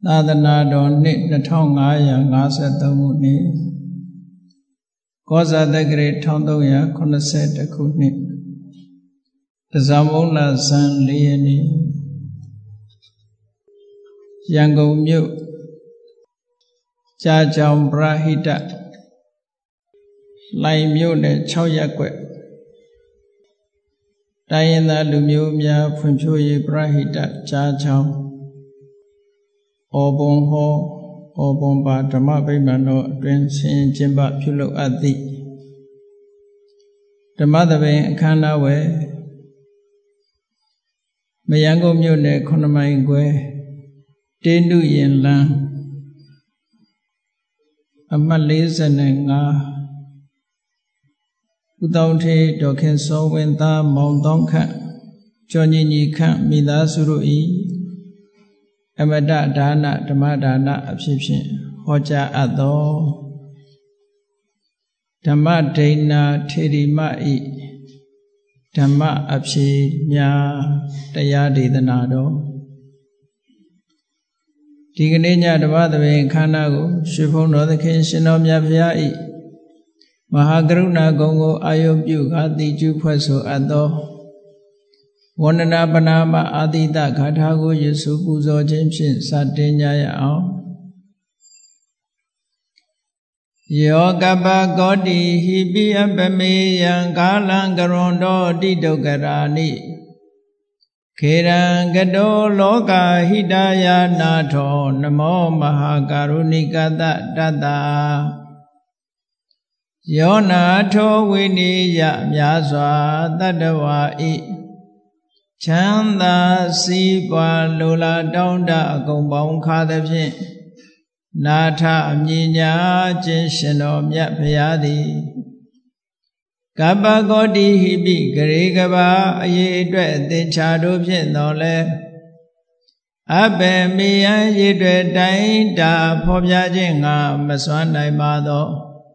သာသနာတော်နှစ်2553ခုနှစ်ကောဇာတက္ကရာ1381ခုနှစ်တဇမုံလဇန်4ရက်နေ့ရန်ကုန်မြို့ကြာကြောင်ပရဟိတလှိုင်မြို့နယ်6ရပ်ကွက်တိုင်းရင်းသားလူမျိုးများဖွံ့ဖြိုးရေးပရဟိတကြာကြောင်ဩဘုံဟောဩဘုံပါဓမ္မဗိမာန်တော်အတွင်ဆင်ကျင်းပပြုလုပ်အပ်သည့်ဓမ္မသဘင်အခမ်းအနားဝယ်မရန်ကုန်မြို့နယ်9မိုင်ခွဲတေနုရင်လန်းအမှတ်45ဦးတောင်ထေဒေါ်ခင်စောဝင်းသားမောင်တောင်းခန့်ကျော်ညီညီခန့်မိသားစုတို့၏အမတဒါနဓမ္မဒါနအဖြစ်ဖြင့်ဟောကြားအပ်သောဓမ္မဒိဏထေရီမ၏ဓမ္မအဖြစ်များတရားဒေသနာတော်ဒီကနေ့ညဓမ္မသဘင်ခန္ဓာကိုရွှေဘုံတော်သခင်ရှင်တော်မြတ်ဖရာ၏မဟာကရုဏာဂုဏ်ကိုအာယုပြုကာတိကျူဖွဲ့ဆိုအပ်သောဝန္ဒနာပနာမအာတိတဂါထာကိုယေရှုပူဇော်ခြင်းဖြင့်စတင်ကြရအောင်ယောကပကောတိဟိပိအပမေယံကာလံကရွန်တောတိဒုက္ခရာနိခေရံကတောလောကဟိတယာနာထောနမောမဟာကာရုဏိကတတတ္တယောနာထောဝိနိယမြာစွာတတ္တဝါဤချမ်းသာစီးပွားလိုလားတောင်းတအကုန်ပေါင်းခါသဖြင့်နာထအမြင်ညာခြင်းရှင်တော်မြတ်ဖရာသည်ကပ္ပကောတိဟိပိဂရေကဘာအရေးအတွက်အသင်္ချာတို့ဖြင့်တော်လဲအဘယ်မေယံရည်တွေတိုင်းတာဖော်ပြခြင်းငါမစွမ်းနိုင်ပါသော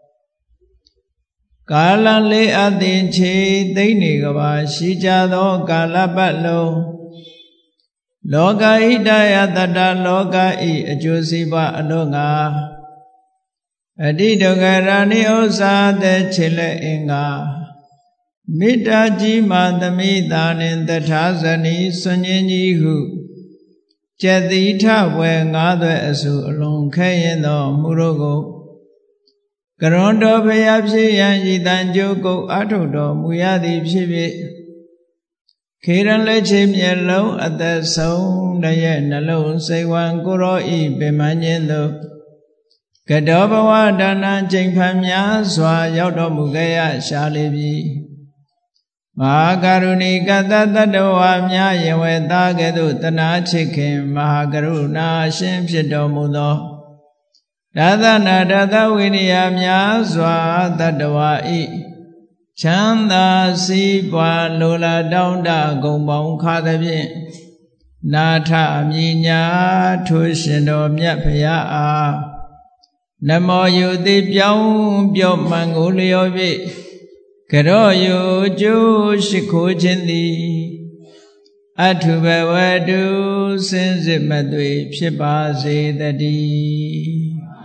ကာလလေးအသင်ချေသိမ့်နေကဘာရှိကြသောကာလပတ်လုံးလောကဣတယတတ္တလောကဤအကျိုးစီးပွားအလို့ငါအတိဒုက္ခရာနိဥ္စာတဲ့ခြေလက်အင်္ဂါမေတ္တာကြီးမှသမိတာနှင့်တထာဇနီစွန်ញင်းကြီးဟုကျက်တိထဝယ်ငါးသွဲအစုအလုံးခဲရင်သောမူတို့ကိုကရွန်တော်ဖရာဖြစ်ရန်ဤတန်ကြိုးကုတ်အထုတ်တော်မူရသည်ဖြစ်ဖြစ်ခေရန်လက်ချေမျက်လုံးအသက်ဆုံးတရဲ့နှလုံးစိတ်ဝံကိုရောဤပင်မခြင်းသို့ကတောဘဝဒါနချိန်ဖန်များစွာရောက်တော်မူခဲ့ရရှာလေပြီမဟာကရုဏီကတတတ္တဝါများယဝေသားကဲ့သို့တနာချစ်ခင်မဟာကရုဏာရှင်ဖြစ်တော်မူသောဒါသနာဒါသဝိနည်းများစွာတတ္တဝါဤချမ်းသာစီးပွားလိုလားတောင်းတဂုံပေါင်းခါသဖြင့်နာထအမြင်ညာထိုရှင်တော်မြတ်ဖရာအားနမောယုတိပြောင်းပြော့မှန်ကိုလျော်၍ကရောယုကျိုးရှိခိုးခြင်းသည်အထုဘဝတုစင်စစ်မသွေဖြစ်ပါစေတည်း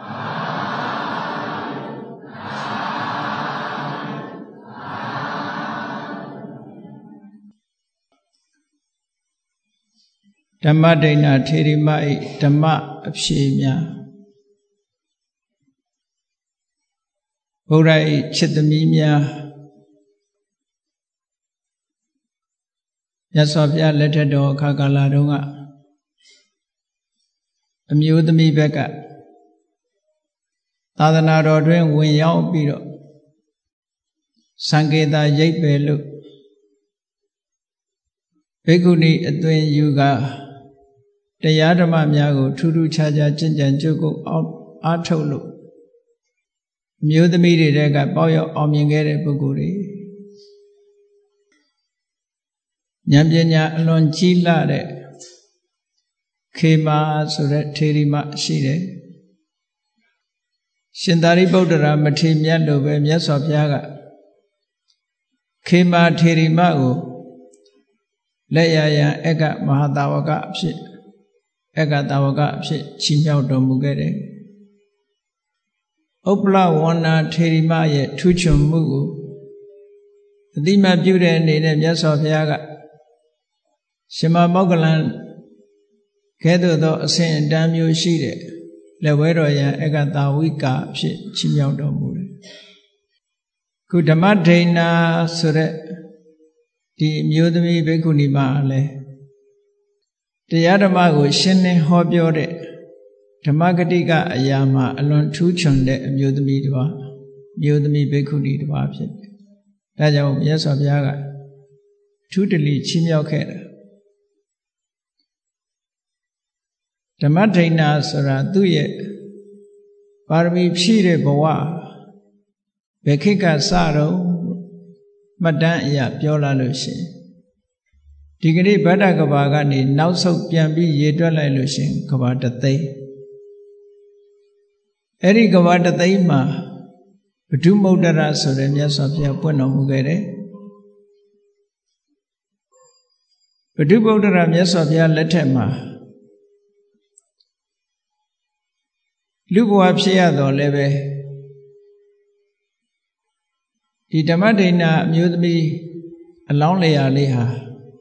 ဓမ္မဒိဏထေရီမ၏ဓမ္မအဖြေများဘုရား၏ချစ်သမီးများမြတ်စွာဘုရားလက်ထက်တော်အခါကာလတုန်းကအမျိုးသမီးဘက်ကသာသနာတော်တွင်ဝင်ရောက်ပြီးတော့သံဃေတာရိပ်ပယ်လို့ဘိက္ခုနီအသွင်ယူကတရားဓမ္မများကိုထူးထူးခြားခြားကျင့်ကြံကြိုးကုပ်အားထုတ်လို့အမျိုးသမီးတွေကပေါက်ရောက်အောင်မြင်ခဲ့တဲ့ပုဂ္ဂိုလ်တွေဉာဏ်ပညာအလွန်ကြီးလာတဲ့ခေမာဆိုတဲ့ထေရီမရှိတယ်ရှင်သာရိပုတ္တရာမထေရမြတ်လိုပဲမြတ်စွာဘုရားကခေမာထေရီမကိုလက်ရရန်အက္ခမဟာတာဝကအဖြစ်ဧကတာဝကအဖြစ်ချီးမြှောက်တော်မူခဲ့တယ်ဥပ္ပလဝန္နာထေရီမရဲ့ထူးချွန်မှုကိုအတိမပြုတဲ့အနေနဲ့မြတ်စွာဘုရားကရှင်မမောက္ကလန်ကဲ့သို့သောအစဉ်အတန်းမျိုးရှိတဲ့လက်ဝဲတော်ရန်ဧကတာဝိကအဖြစ်ချီးမြှောက်တော်မူတယ်ခုဓမ္မဒိဏဆိုတဲ့ဒီအမျိုးသမီးဘိက္ခုနီမလည်းတရားဓမ္မကိုရှင်းလင်းဟောပြောတဲ့ဓမ္မဂတိကအရာမှာအလွန်ထူးချွန်တဲ့အမျိုးသမီးတစ်ပါးမျိုးသမီးဘိက္ခုနီတစ်ပါးဖြစ်တယ်။ဒါကြောင့်မြတ်စွာဘုရားကထူးတလီချီးမြှောက်ခဲ့တာဓမ္မဒိဏဆိုတာသူ့ရဲ့ပါရမီဖြည့်တဲ့ဘဝဘယ်ခေတ်ကစတော့မှတ်တမ်းအရာပြောလာလို့ရှိရင်ဒီကနေ့ဗဒ္ဒကဘာကနေနောက်ဆုတ်ပြန်ပြီးရေတွက်လိုက်လို့ရှိရင်ကဘာတသိန်းအဲ့ဒီကဘာတသိန်းမှာဘဒုမုဒ္ဒရာဆိုတဲ့မြတ်စွာဘုရားပွင့်တော်မူခဲ့တယ်ဘဒုမုဒ္ဒရာမြတ်စွာဘုရားလက်ထက်မှာလူဘဝဖြစ်ရတော့လည်းပဲဒီဓမ္မဒိဏအမျိုးသမီးအလောင်းလျာလေးဟာ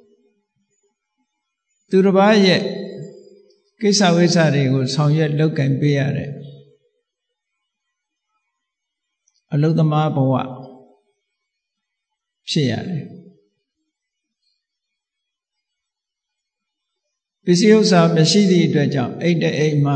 သူတစ်ပါးရဲ့ကိစ္စဝိစ္စတွေကိုဆောင်ရွက်လုပ်ကင်ပေးရတဲ့အလုသမားဘဝဖြစ်ရတယ်ပစ္စည်းဥစ္စာမရှိသည့်အတွက်ကြောင့်အိတ်တဲ့အိမ်မှာ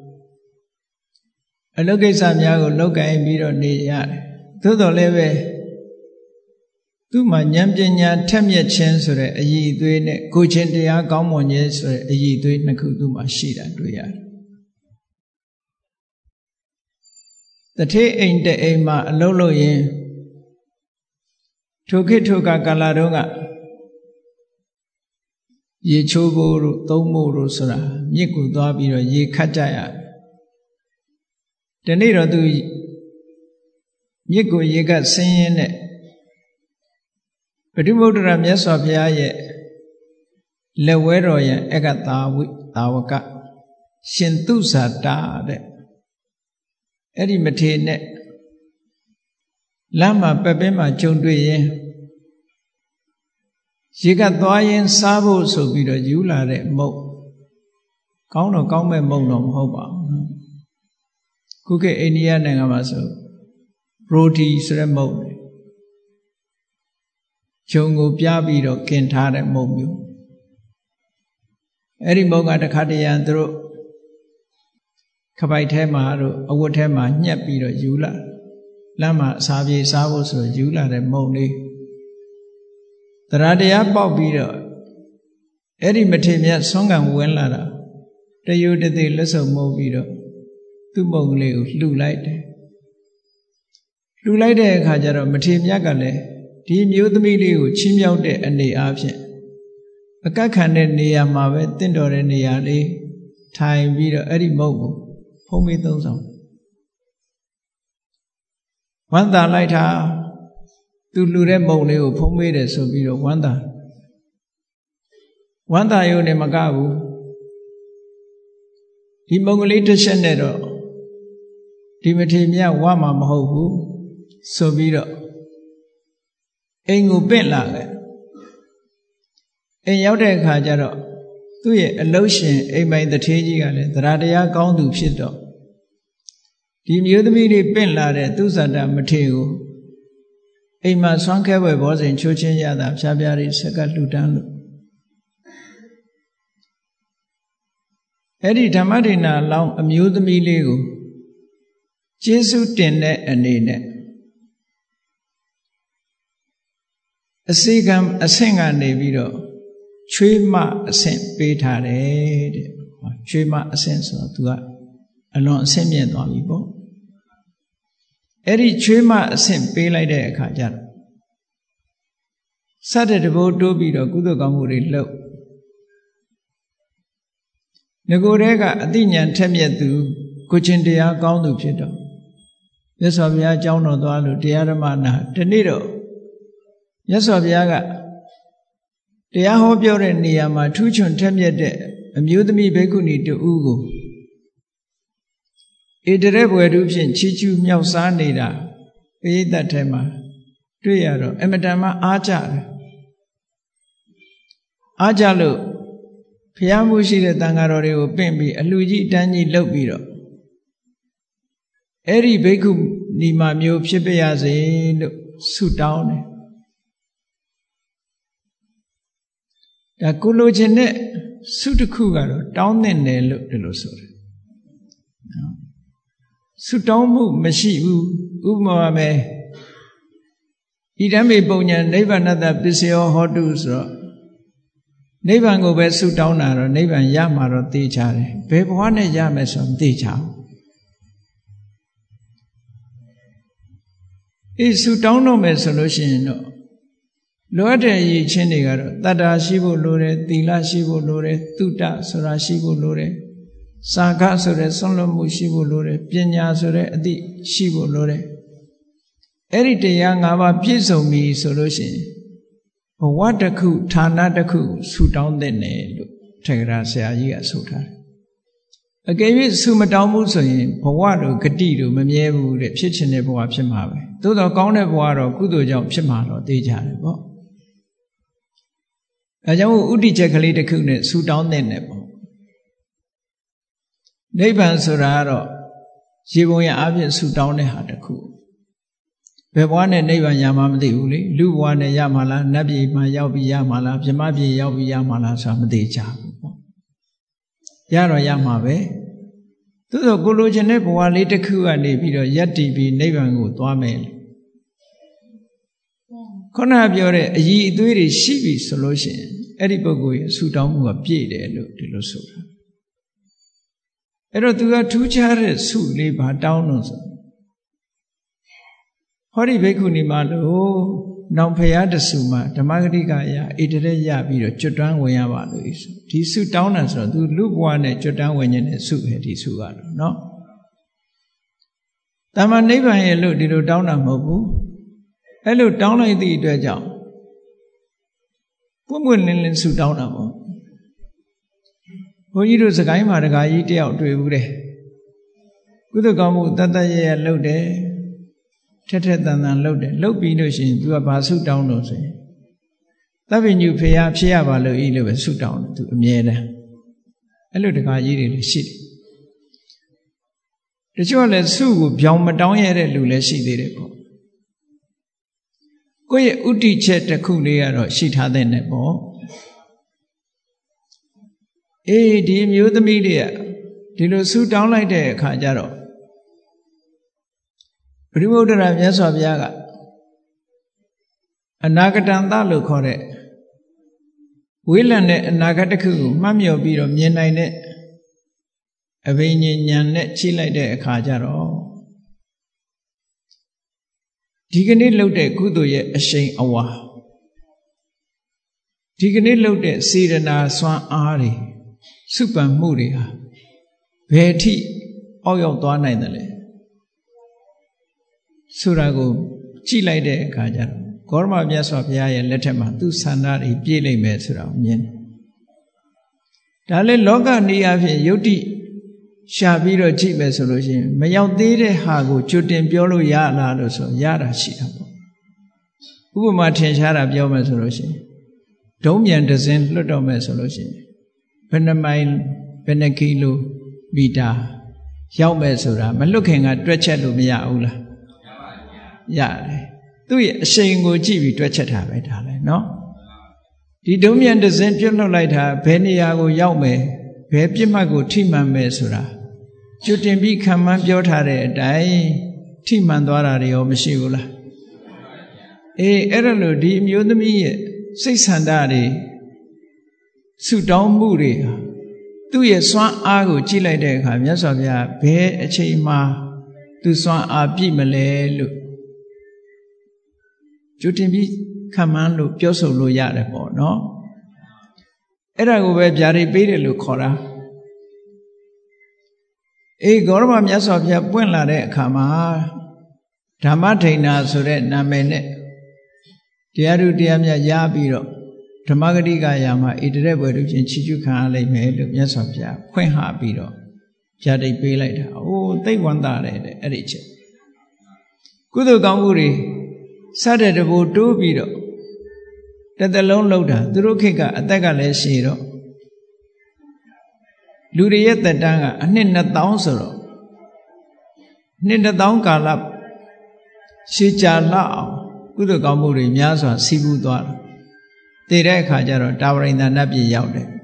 အလုပ်ကိစ္စများကိုလုပ်ကင်ပြီးတော့နေရတယ်သို့တော်လည်းပဲသူ့မှာဉာဏ်ပညာထက်မြက်ခြင်းဆိုတဲ့အရည်အသွေးနဲ့ကိုချင်းတရားကောင်းမွန်ခြင်းဆိုတဲ့အရည်အသွေးနှစ်ခုသူ့မှာရှိတာတွေ့ရတယ်တထေးအိမ်တဲ့အိမ်မှာအလုပ်လုပ်ရင်ထိုခေတ်ထိုကာလတုန်းကရေချိုးဖို့တို့သုံးဖို့တို့ဆိုတာမြစ်ကူသွားပြီးတော့ရေခတ်ကြရတယ်ဒီနေ့တော့သူမြစ်ကိုရေကဆင်းရဲနဲ့ဘဒုမုဒ္ဒရာမြတ်စွာဘုရားရဲ့လက်ဝဲတော်ရန်ဧကတာဝကရှင်သူဇာတာတဲ့အဲ့ဒီမထေနဲ့လမ်းမှာပက်ပင်းမှာကြုံတွေ့ရင်ရေကသွားရင်စားဖို့ဆိုပြီးတော့ယူလာတဲ့မုတ်ကောင်းတော့ကောင်းမဲ့မုတ်တော့မဟုတ်ပါဘူးခုခေတ်အိန္ဒိယနိုင်ငံမှာဆိုပရိုတီဆိုတဲ့မုတ်ဂျုံကိုပြပြီးတော့กินထားတဲ့မုတ်မျိုးအဲ့ဒီမုတ်ကတခါတရံသူတို့ခပိုက်ထဲမှာတို့အဝတ်ထဲမှာညှက်ပြီးတော့ယူလာလမ်းမှာအစာပြေစားဖို့ဆိုယူလာတဲ့မုတ်လေးတရားတရားပေါက်ပြီးတော့အဲ့ဒီမထေမြတ်ဆွမ်းကံဝင်လာတာတယုတသိလက်စုံမုတ်ပြီးတော့သူ့မုတ်ကလေးကိုလှူလိုက်တယ်လှူလိုက်တဲ့အခါကျတော့မထေမြတ်ကလည်းဒီမျိုးသမီးလေးကိုချီးမြှောက်တဲ့အနေအားဖြင့်အကတ်ခံတဲ့နေရာမှာပဲတင့်တော်တဲ့နေရာလေးထိုင်ပြီးတော့အဲ့ဒီမုတ်ကိုဖုံးမေးသုံးဆောင်ဝမ်းသာလိုက်တာသူလှူတဲ့မုတ်လေးကိုဖုံးမေးတယ်ဆိုပြီးတော့ဝမ်းသာရုံနဲ့မကဘူးဒီမုတ်ကလေးတစ်ချက်နဲ့တော့ဒီမထေမြတ်ဝမှာမဟုတ်ဘူးဆိုပြီးတော့အိမ်ကိုပင့်လာတယ်အိမ်ရောက်တဲ့အခါကျတော့သူ့ရဲ့အလုရှင်အိမ်ပိုင်တထေးကြီးကလည်းတရားတရားကောင်းသူဖြစ်တော့ဒီမျိုးသမီးလေးပင့်လာတဲ့သူဇာတမထေကိုအိမ်မှာဆွမ်းခဲပွဲဘောစဉ်ချိုးချင်းရတာဖြားဖြားလေးဆက်ကလှူဒန်းလို့အဲ့ဒီဓမ္မဒိဏလောင်းအမျိုးသမီးလေးကိုကျေးဇူးတင်တဲ့အနေနဲ့အစိကံအဆင့်ကနေပြီးတော့ချွေးမအဆင့်ပေးထားတယ်တဲ့ချွေးမအဆင့်ဆိုတော့ तू ကအလွန်အဆင့်မြင့်သွားပြီပေါ့အဲ့ဒီချွေးမအဆင့်ပေးလိုက်တဲ့အခါကျတော့စတဲ့တဘိုးတိုးပြီးတော့ကုသိုလ်ကောင်းမှုတွေလုပ်ငကိုယ်တည်းကအသိဉာဏ်ထက်မြက်သူကိုချင်းတရားကောင်းသူဖြစ်တော့မြတ်စွာဘုရားအကြောင်းတော်သွားလို့တရားဓမ္မနာဒီနေ့တော့မြတ်စွာဘုရားကတရားဟောပြောတဲ့နေရာမှာထူးချွန်ထက်မြက်တဲ့အမျိုးသမီးဘိက္ခုနီတူဦးကိုဧတရက်ဘွယ်တို့ဖြင့်ချီးကျူးမြောက်စားနေတာပရိသတ်ထဲမှာတွေ့ရတော့အမတန်မှအားကြတယ်အားကြလို့ဖျားမှုရှိတဲ့တန်ဃာတော်တွေကိုပင့်ပြီးအလှကြီးတန်းကြီးလှုပ်ပြီးတော့အဲ့ဒီဘိက္ခုနီမမျိုးဖြစ်ပြရစေလို့ဆုတောင်းတယ်ဒါကိုလိုချင်တဲ့ဆုတစ်ခုကတော့တောင်းတဲ့နယ်လို့ဒီလိုဆိုတယ်ဆုတောင်းမှုမရှိဘူးဥပမာပဲဣဒံမေပုံညာနိဗ္ဗာနတပစ္စယောဟောတုဆိုတော့နိဗ္ဗာန်ကိုပဲဆုတောင်းတာတော့နိဗ္ဗာန်ရမှာတော့သိချတယ်ဘယ်ဘဝနဲ့ရမယ်ဆိုမသိချဘူးအေးဆုတောင်းတော့မယ်ဆိုလို့ရှိရင်တော့လိုအပ်တဲ့အရေးချင်းတွေကတော့တတ္တာရှိဖို့လိုတယ်သီလရှိဖို့လိုတယ်သုတဆိုတာရှိဖို့လိုတယ်စာခဆိုတဲ့ဆွမ်းလွတ်မှုရှိဖို့လိုတယ်ပညာဆိုတဲ့အသည့်ရှိဖို့လိုတယ်အဲ့ဒီတရား၅ပါးပြည့်စုံပြီဆိုလို့ရှိရင်ဘဝတစ်ခုဌာနတစ်ခုဆုတောင်းတဲ့နယ်လို့ထေရဆရာကြီးကဆိုထားတယ်အကယ်၍ဆုမတောင်းဘူးဆိုရင်ဘဝတို့ဂတိတို့မမြဲဘူးတဲ့ဖြစ်ချင်တဲ့ဘဝဖြစ်မှာပဲသို့တော့ကောင်းတဲ့ဘဝတော့ကုသိုလ်ကြောင့်ဖြစ်မှာတော့သိကြတယ်ပေါ့အဲကြောင့်ဥတ္တိချက်ကလေးတစ်ခုနဲ့ဆုတောင်းတဲ့နယ်ပေါ့နိဗ္ဗာန်ဆိုတာကတော့ရေပုံရအပြင်ဆုတောင်းတဲ့ဟာတစ်ခုဘယ်ဘဝနဲ့နိဗ္ဗာန်ရမှာမသိဘူးလေလူဘဝနဲ့ရမှာလားနတ်ပြည်မှာရောက်ပြီးရမှာလားဗြဟ္မပြည်ရောက်ပြီးရမှာလားဆိုတာမသိကြဘူးပေါ့ရတော့ရမှာပဲသို့သောကိုလိုချင်တဲ့ဘဝလေးတစ်ခုကနေပြီးတော့ယက်တည်ပြီးနိဗ္ဗာန်ကိုသွားမယ်ခုနပြောတဲ့အည်အသွေးတွေရှိပြီဆိုလို့ရှိရင်အဲ့ဒီပုဂ္ဂိုလ်ရဲ့ဆုတောင်းမှုကပြည့်တယ်လို့ဒီလိုဆိုတာအဲ့တော့သူကထူးခြားတဲ့ဆုလေးပါတောင်းလို့ဆိုဟောဒီဘိက္ခုနီမလို့နောင်ဖရာတဆူမှာဓမ္မဂတိကအရာဣတရက်ရပြီးတော့ကျွတ်တန်းဝင်ရပါလို့ဆိုဒီဆုတောင်းတာဆိုတော့သူလူဘဝနဲ့ကျွတ်တန်းဝင်ခြင်းနဲ့ဆုပဲဒီဆုကတော့နော်တမ္မာနိဗ္ဗာန်ရဲ့လို့ဒီလိုတောင်းတာမဟုတ်ဘူးအဲ့လိုတောင်းလိုက်သည့်အတွက်ကြောင့်ပွင့်ပွင့်လင်းလင်းဆုတောင်းတာပေါ့ဘုန်းကြီးတို့စကိုင်းမှာတခါကြီးတယောက်တွေ့ဘူးတဲ့ကုသကောင်းမှုတတ်တတ်ရရလုပ်တယ်ထက်ထက်တန်တန်လုပ်တယ်လုပ်ပြီးလို့ရှိရင် तू ကဘာဆုတောင်းလို့ဆိုရင်သဗ္ဗညုဖေယဖြစ်ရပါလို့ဤလို့ပဲဆုတောင်းတယ် तू အမြဲတမ်းအဲ့လိုတခါကြီးတွေလည်းရှိတယ်တချို့ကလည်းဆုကိုပြောင်းမတောင်းရတဲ့လူလည်းရှိသေးတယ်ပေါ့ကိုယ့်ရဲ့ဥတီချက်တစ်ခုလေးကတော့ရှိထားတဲ့နဲ့ပေါ့အေးဒီမျိုးသမီးတွေကဒီလိုဆုတောင်းလိုက်တဲ့အခါကျတော့ပရိမုဒ္ဒရာမြတ်စွာဘုရားကအနာဂတံသလို့ခေါ်တဲ့ဝေးလံတဲ့အနာဂတ်တစ်ခုကိုမှတ်မြော်ပြီးတော့မြင်နိုင်တဲ့အဘိညာဉ်ဉာဏ်နဲ့ချိလိုက်တဲ့အခါကျတော့ဒီကနေ့လှုပ်တဲ့ကုသိုလ်ရဲ့အရှိန်အဝါဒီကနေ့လှုပ်တဲ့စေတနာစွမ်းအားတွေစုပန်မှုတွေဟာဘယ်အထိအောက်ရောက်သွားနိုင်တယ်လဲဆိုတာကိုကြည့်လိုက်တဲ့အခါကျတော့ဂေါရမမြတ်စွာဘုရားရဲ့လက်ထက်မှာသူဆန္ဒတွေပြည့်လိမ့်မယ်ဆိုတာကိုမြင်တယ်။ဒါလည်းလောကနီးအဖြစ်ယုတ်တိရှာပြီးတော့ကြည့်မယ်ဆိုလို့ရှိရင်မရောက်သေးတဲ့ဟာကိုကြွတင်ပြောလို့ရလားလို့ဆိုရတာရှိတာပေါ့။ဥပမာထင်ရှားတာပြောမယ်ဆိုလို့ရှိရင်ဒုံးမြန်တစ်စင်းလွတ်တော့မယ်ဆိုလို့ရှိရင်ဘယ်နှမိုင်ဘယ်နှကီလိုမီတာရောက်မယ်ဆိုတာမလွတ်ခင်ကတွက်ချက်လို့မရဘူးလားရတယ်သူ့ရဲ့အရှိန်ကိုကြည့်ပြီးတွက်ချက်တာပဲဒါလည်းနော်ဒီဒုံးမြန်တစ်စင်းပြုတ်လွတ်လိုက်တာဘယ်နေရာကိုရောက်မယ်ဘယ်ပြစ်မှတ်ကိုထိမှန်မယ်ဆိုတာကျွတင်ပြီးခံမှန်းပြောထားတဲ့အတိုင်းထိမှန်သွားတာတွေရောမရှိဘူးလားအေးအဲ့ဒါလို့ဒီအမျိုးသမီးရဲ့စိတ်ဆန္ဒတွေဆုတောင်းမှုတွေသူ့ရဲ့စွမ်းအားကိုကြည့်လိုက်တဲ့အခါမြတ်စွာဘုရားဘယ်အချိန်မှသူစွမ်းအားပြည့်မလဲလို့ကျွတင်ပြီးခံမှန်းလို့ပြောဆိုလို့ရတယ်ပေါ့နော်အဲ့ဒါကိုပဲဗျာဒိတ်ပေးတယ်လို့ခေါ်တာအေးဂေါရမမြတ်စွာဘုရားပွင့်လာတဲ့အခါမှာဓမ္မထိန်နာဆိုတဲ့နာမည်နဲ့တရားဓုတရားမြတ်ရပြီးတော့ဓမ္မဂတိကယာမှာဣတရက်ဘွယ်တို့ချင်းချီးကျူးခံရလိမ့်မယ်လို့မြတ်စွာဘုရားဖွင့်ဟပြီးတော့ဗျာဒိတ်ပေးလိုက်တာ။အိုးသိဝန္တာတယ်တဲ့အဲ့ဒီချက်ကုသိုလ်ကောင်းမှုတွေစတဲ့တဘူတိုးပြီးတော့တစ်သလုံးလှုပ်တာသူတို့ခေတ်ကအသက်ကလည်းရှည်တော့လူတွေရဲ့သက်တမ်းကအနှစ်2000ဆိုတော့နှစ်1000ကာလရှည်ကြာလောက်အောင်ကုသိုလ်ကောင်းမှုတွေများစွာစီးပူးသွားတယ်တည်တဲ့အခါကျတော့တာဝရိန္ဒနတ်ပြည်ရောက်တယ်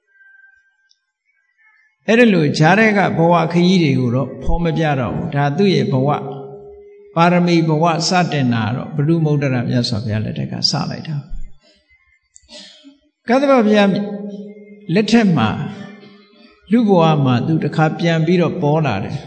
အဲ့ဒါလို့ဈာတဲ့ကဘဝခရီးတွေကိုတော့ဖော်မပြတော့ဘူးဒါသူ့ရဲ့ဘဝပါရမီဘဝစတင်တာတော့ဘုရုမုဒ္ဒရာမြတ်စွာဘုရားလက်ထက်ကစလိုက်တာကသဗ္ဗဘုရားလက်ထက်မှာလူဘဝမှာသူတစ်ခါပြန်ပြီးတော့ပေါ်လာတယ်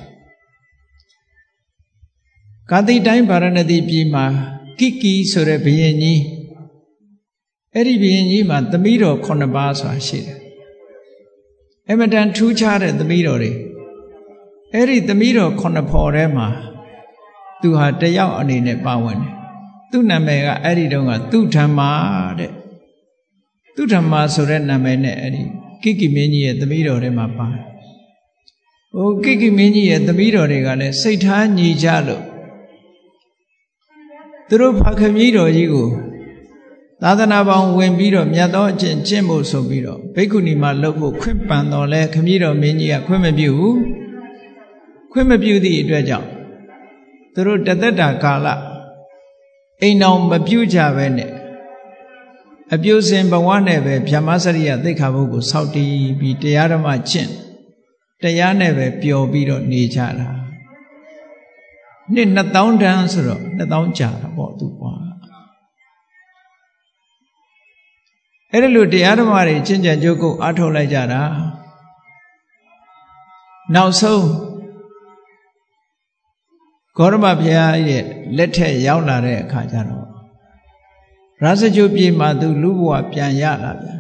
ကာတိတိုင်းဗာရဏသီပြည်မှာကိကီဆိုတဲ့ဘုရင်ကြီးအဲ့ဒီဘုရင်ကြီးမှာသမီးတော်9ပါးဆိုတာရှိတယ်အမတန်ထူးခြားတဲ့သမီးတော်တွေအဲ့ဒီသမီးတော်9ဖော်ထဲမှာသူဟာတယောက်အနေနဲ့ပါဝင်တယ်သူ့နာမည်ကအဲ့ဒီတုန်းကသူဓမ္မာတဲ့သူဓမ္မာဆိုတဲ့နာမည်နဲ့အဲ့ဒီကိကိမင်းကြီးရဲ့သမီးတော်ထဲမှာပါတယ်ဟိုကိကိမင်းကြီးရဲ့သမီးတော်တွေကလည်းစိတ်ထားညီကြလို့သူတို့ဖခင်ကြီးတော်ကြီးကိုသာသနာပေါင်းဝင်ပြီးတော့မြတ်သောအကျင့်ကျင့်ဖို့ဆိုပြီးတော့ဘိက္ခုနီမှာလှုပ်ဖို့ခွင့်ပန်တော်လဲခမည်းတော်မင်းကြီးကခွင့်မပြုဘူးခွင့်မပြုသည့်အတွက်ကြောင့်သူတို့တသက်တာကာလအိမ်တော်မပြုကြပဲနဲ့အပြုစဉ်ဘဝနဲ့ပဲဗျမစရိယသိက္ခာပုဒ်ကိုစောင့်တည်ပြီးတရားဓမ္မကျင့်တရားနဲ့ပဲပျော်ပြီးတော့နေကြတာနှစ်2000တန်းဆိုတော့2000ကြာတာပေါ့သူကွာအဲ့ဒါလို့တရားဓမ္မတွေကျင့်ကြံကြိုးကုပ်အားထုတ်လိုက်ကြတာနောက်ဆုံးဂေါရမဘုရားရဲ့လက်ထက်ရောက်လာတဲ့အခါကျတော့ရာဇဂုပြည်မှာသူလူဘဝပြန်ရလာပြန်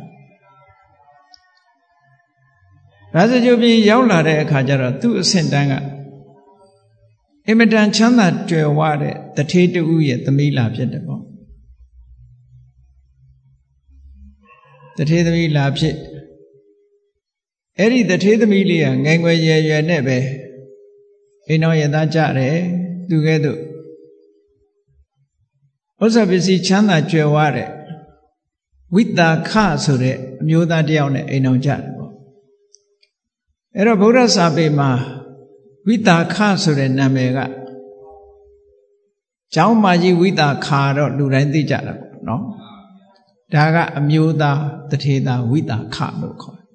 ရာဇဂုပြည်ရောက်လာတဲ့အခါကျတော့သူ့အဆင့်တန်းကအင်မတန်ချမ်းသာကြွယ်ဝတဲ့တထေးတူရဲ့သမီးလာဖြစ်တယ်ပေါ့တထေးသမီးလာဖြစ်အဲ့ဒီတထေးသမီးလေးကငယ်ငယ်ရွယ်ရွယ်နဲ့ပဲအိမ်တော်ရသားကြတယ်သူကဲ့သို့ဥစ္စာပစ္စည်းချမ်းသာကြွယ်ဝတဲ့ဝိတာခဆိုတဲ့အမျိုးသားတယောက်နဲ့အိမ်တော်ကြတယ်ပေါ့အဲ့တော့ဗုဒ္ဓစာပေမှာဝိတာခဆိုတဲ့နာမည်ကကျောင်းမာကြီးဝိတာခါတော့လူတိုင်းသိကြတာပေါ့နော်ဒါကအမျိုးသားတထေသားဝိတာခလို့ခေါ်တယ်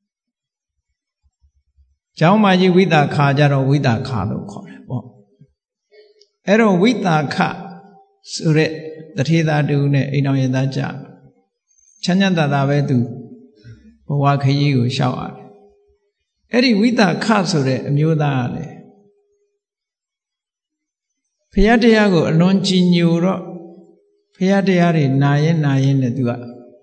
ကျောင်းမာကြီးဝိတာခါကြတော့ဝိတာခလို့ခေါ်တယ်ပေါ့အဲ့တော့ဝိတာခဆိုတဲ့တထေသားတူနဲ့အိမ်တော်ရသားကြချမ်းချမ်းသာသာပဲသူဘဝခရီးကိုရှောက်ရတယ်အဲ့ဒီဝိတာခဆိုတဲ့အမျိုးသားကလည်းဘုရားတရားကိုအလွန်ကြည်ညိုတော့ဘုရားတရားတွေနာရင်နဲ့သူက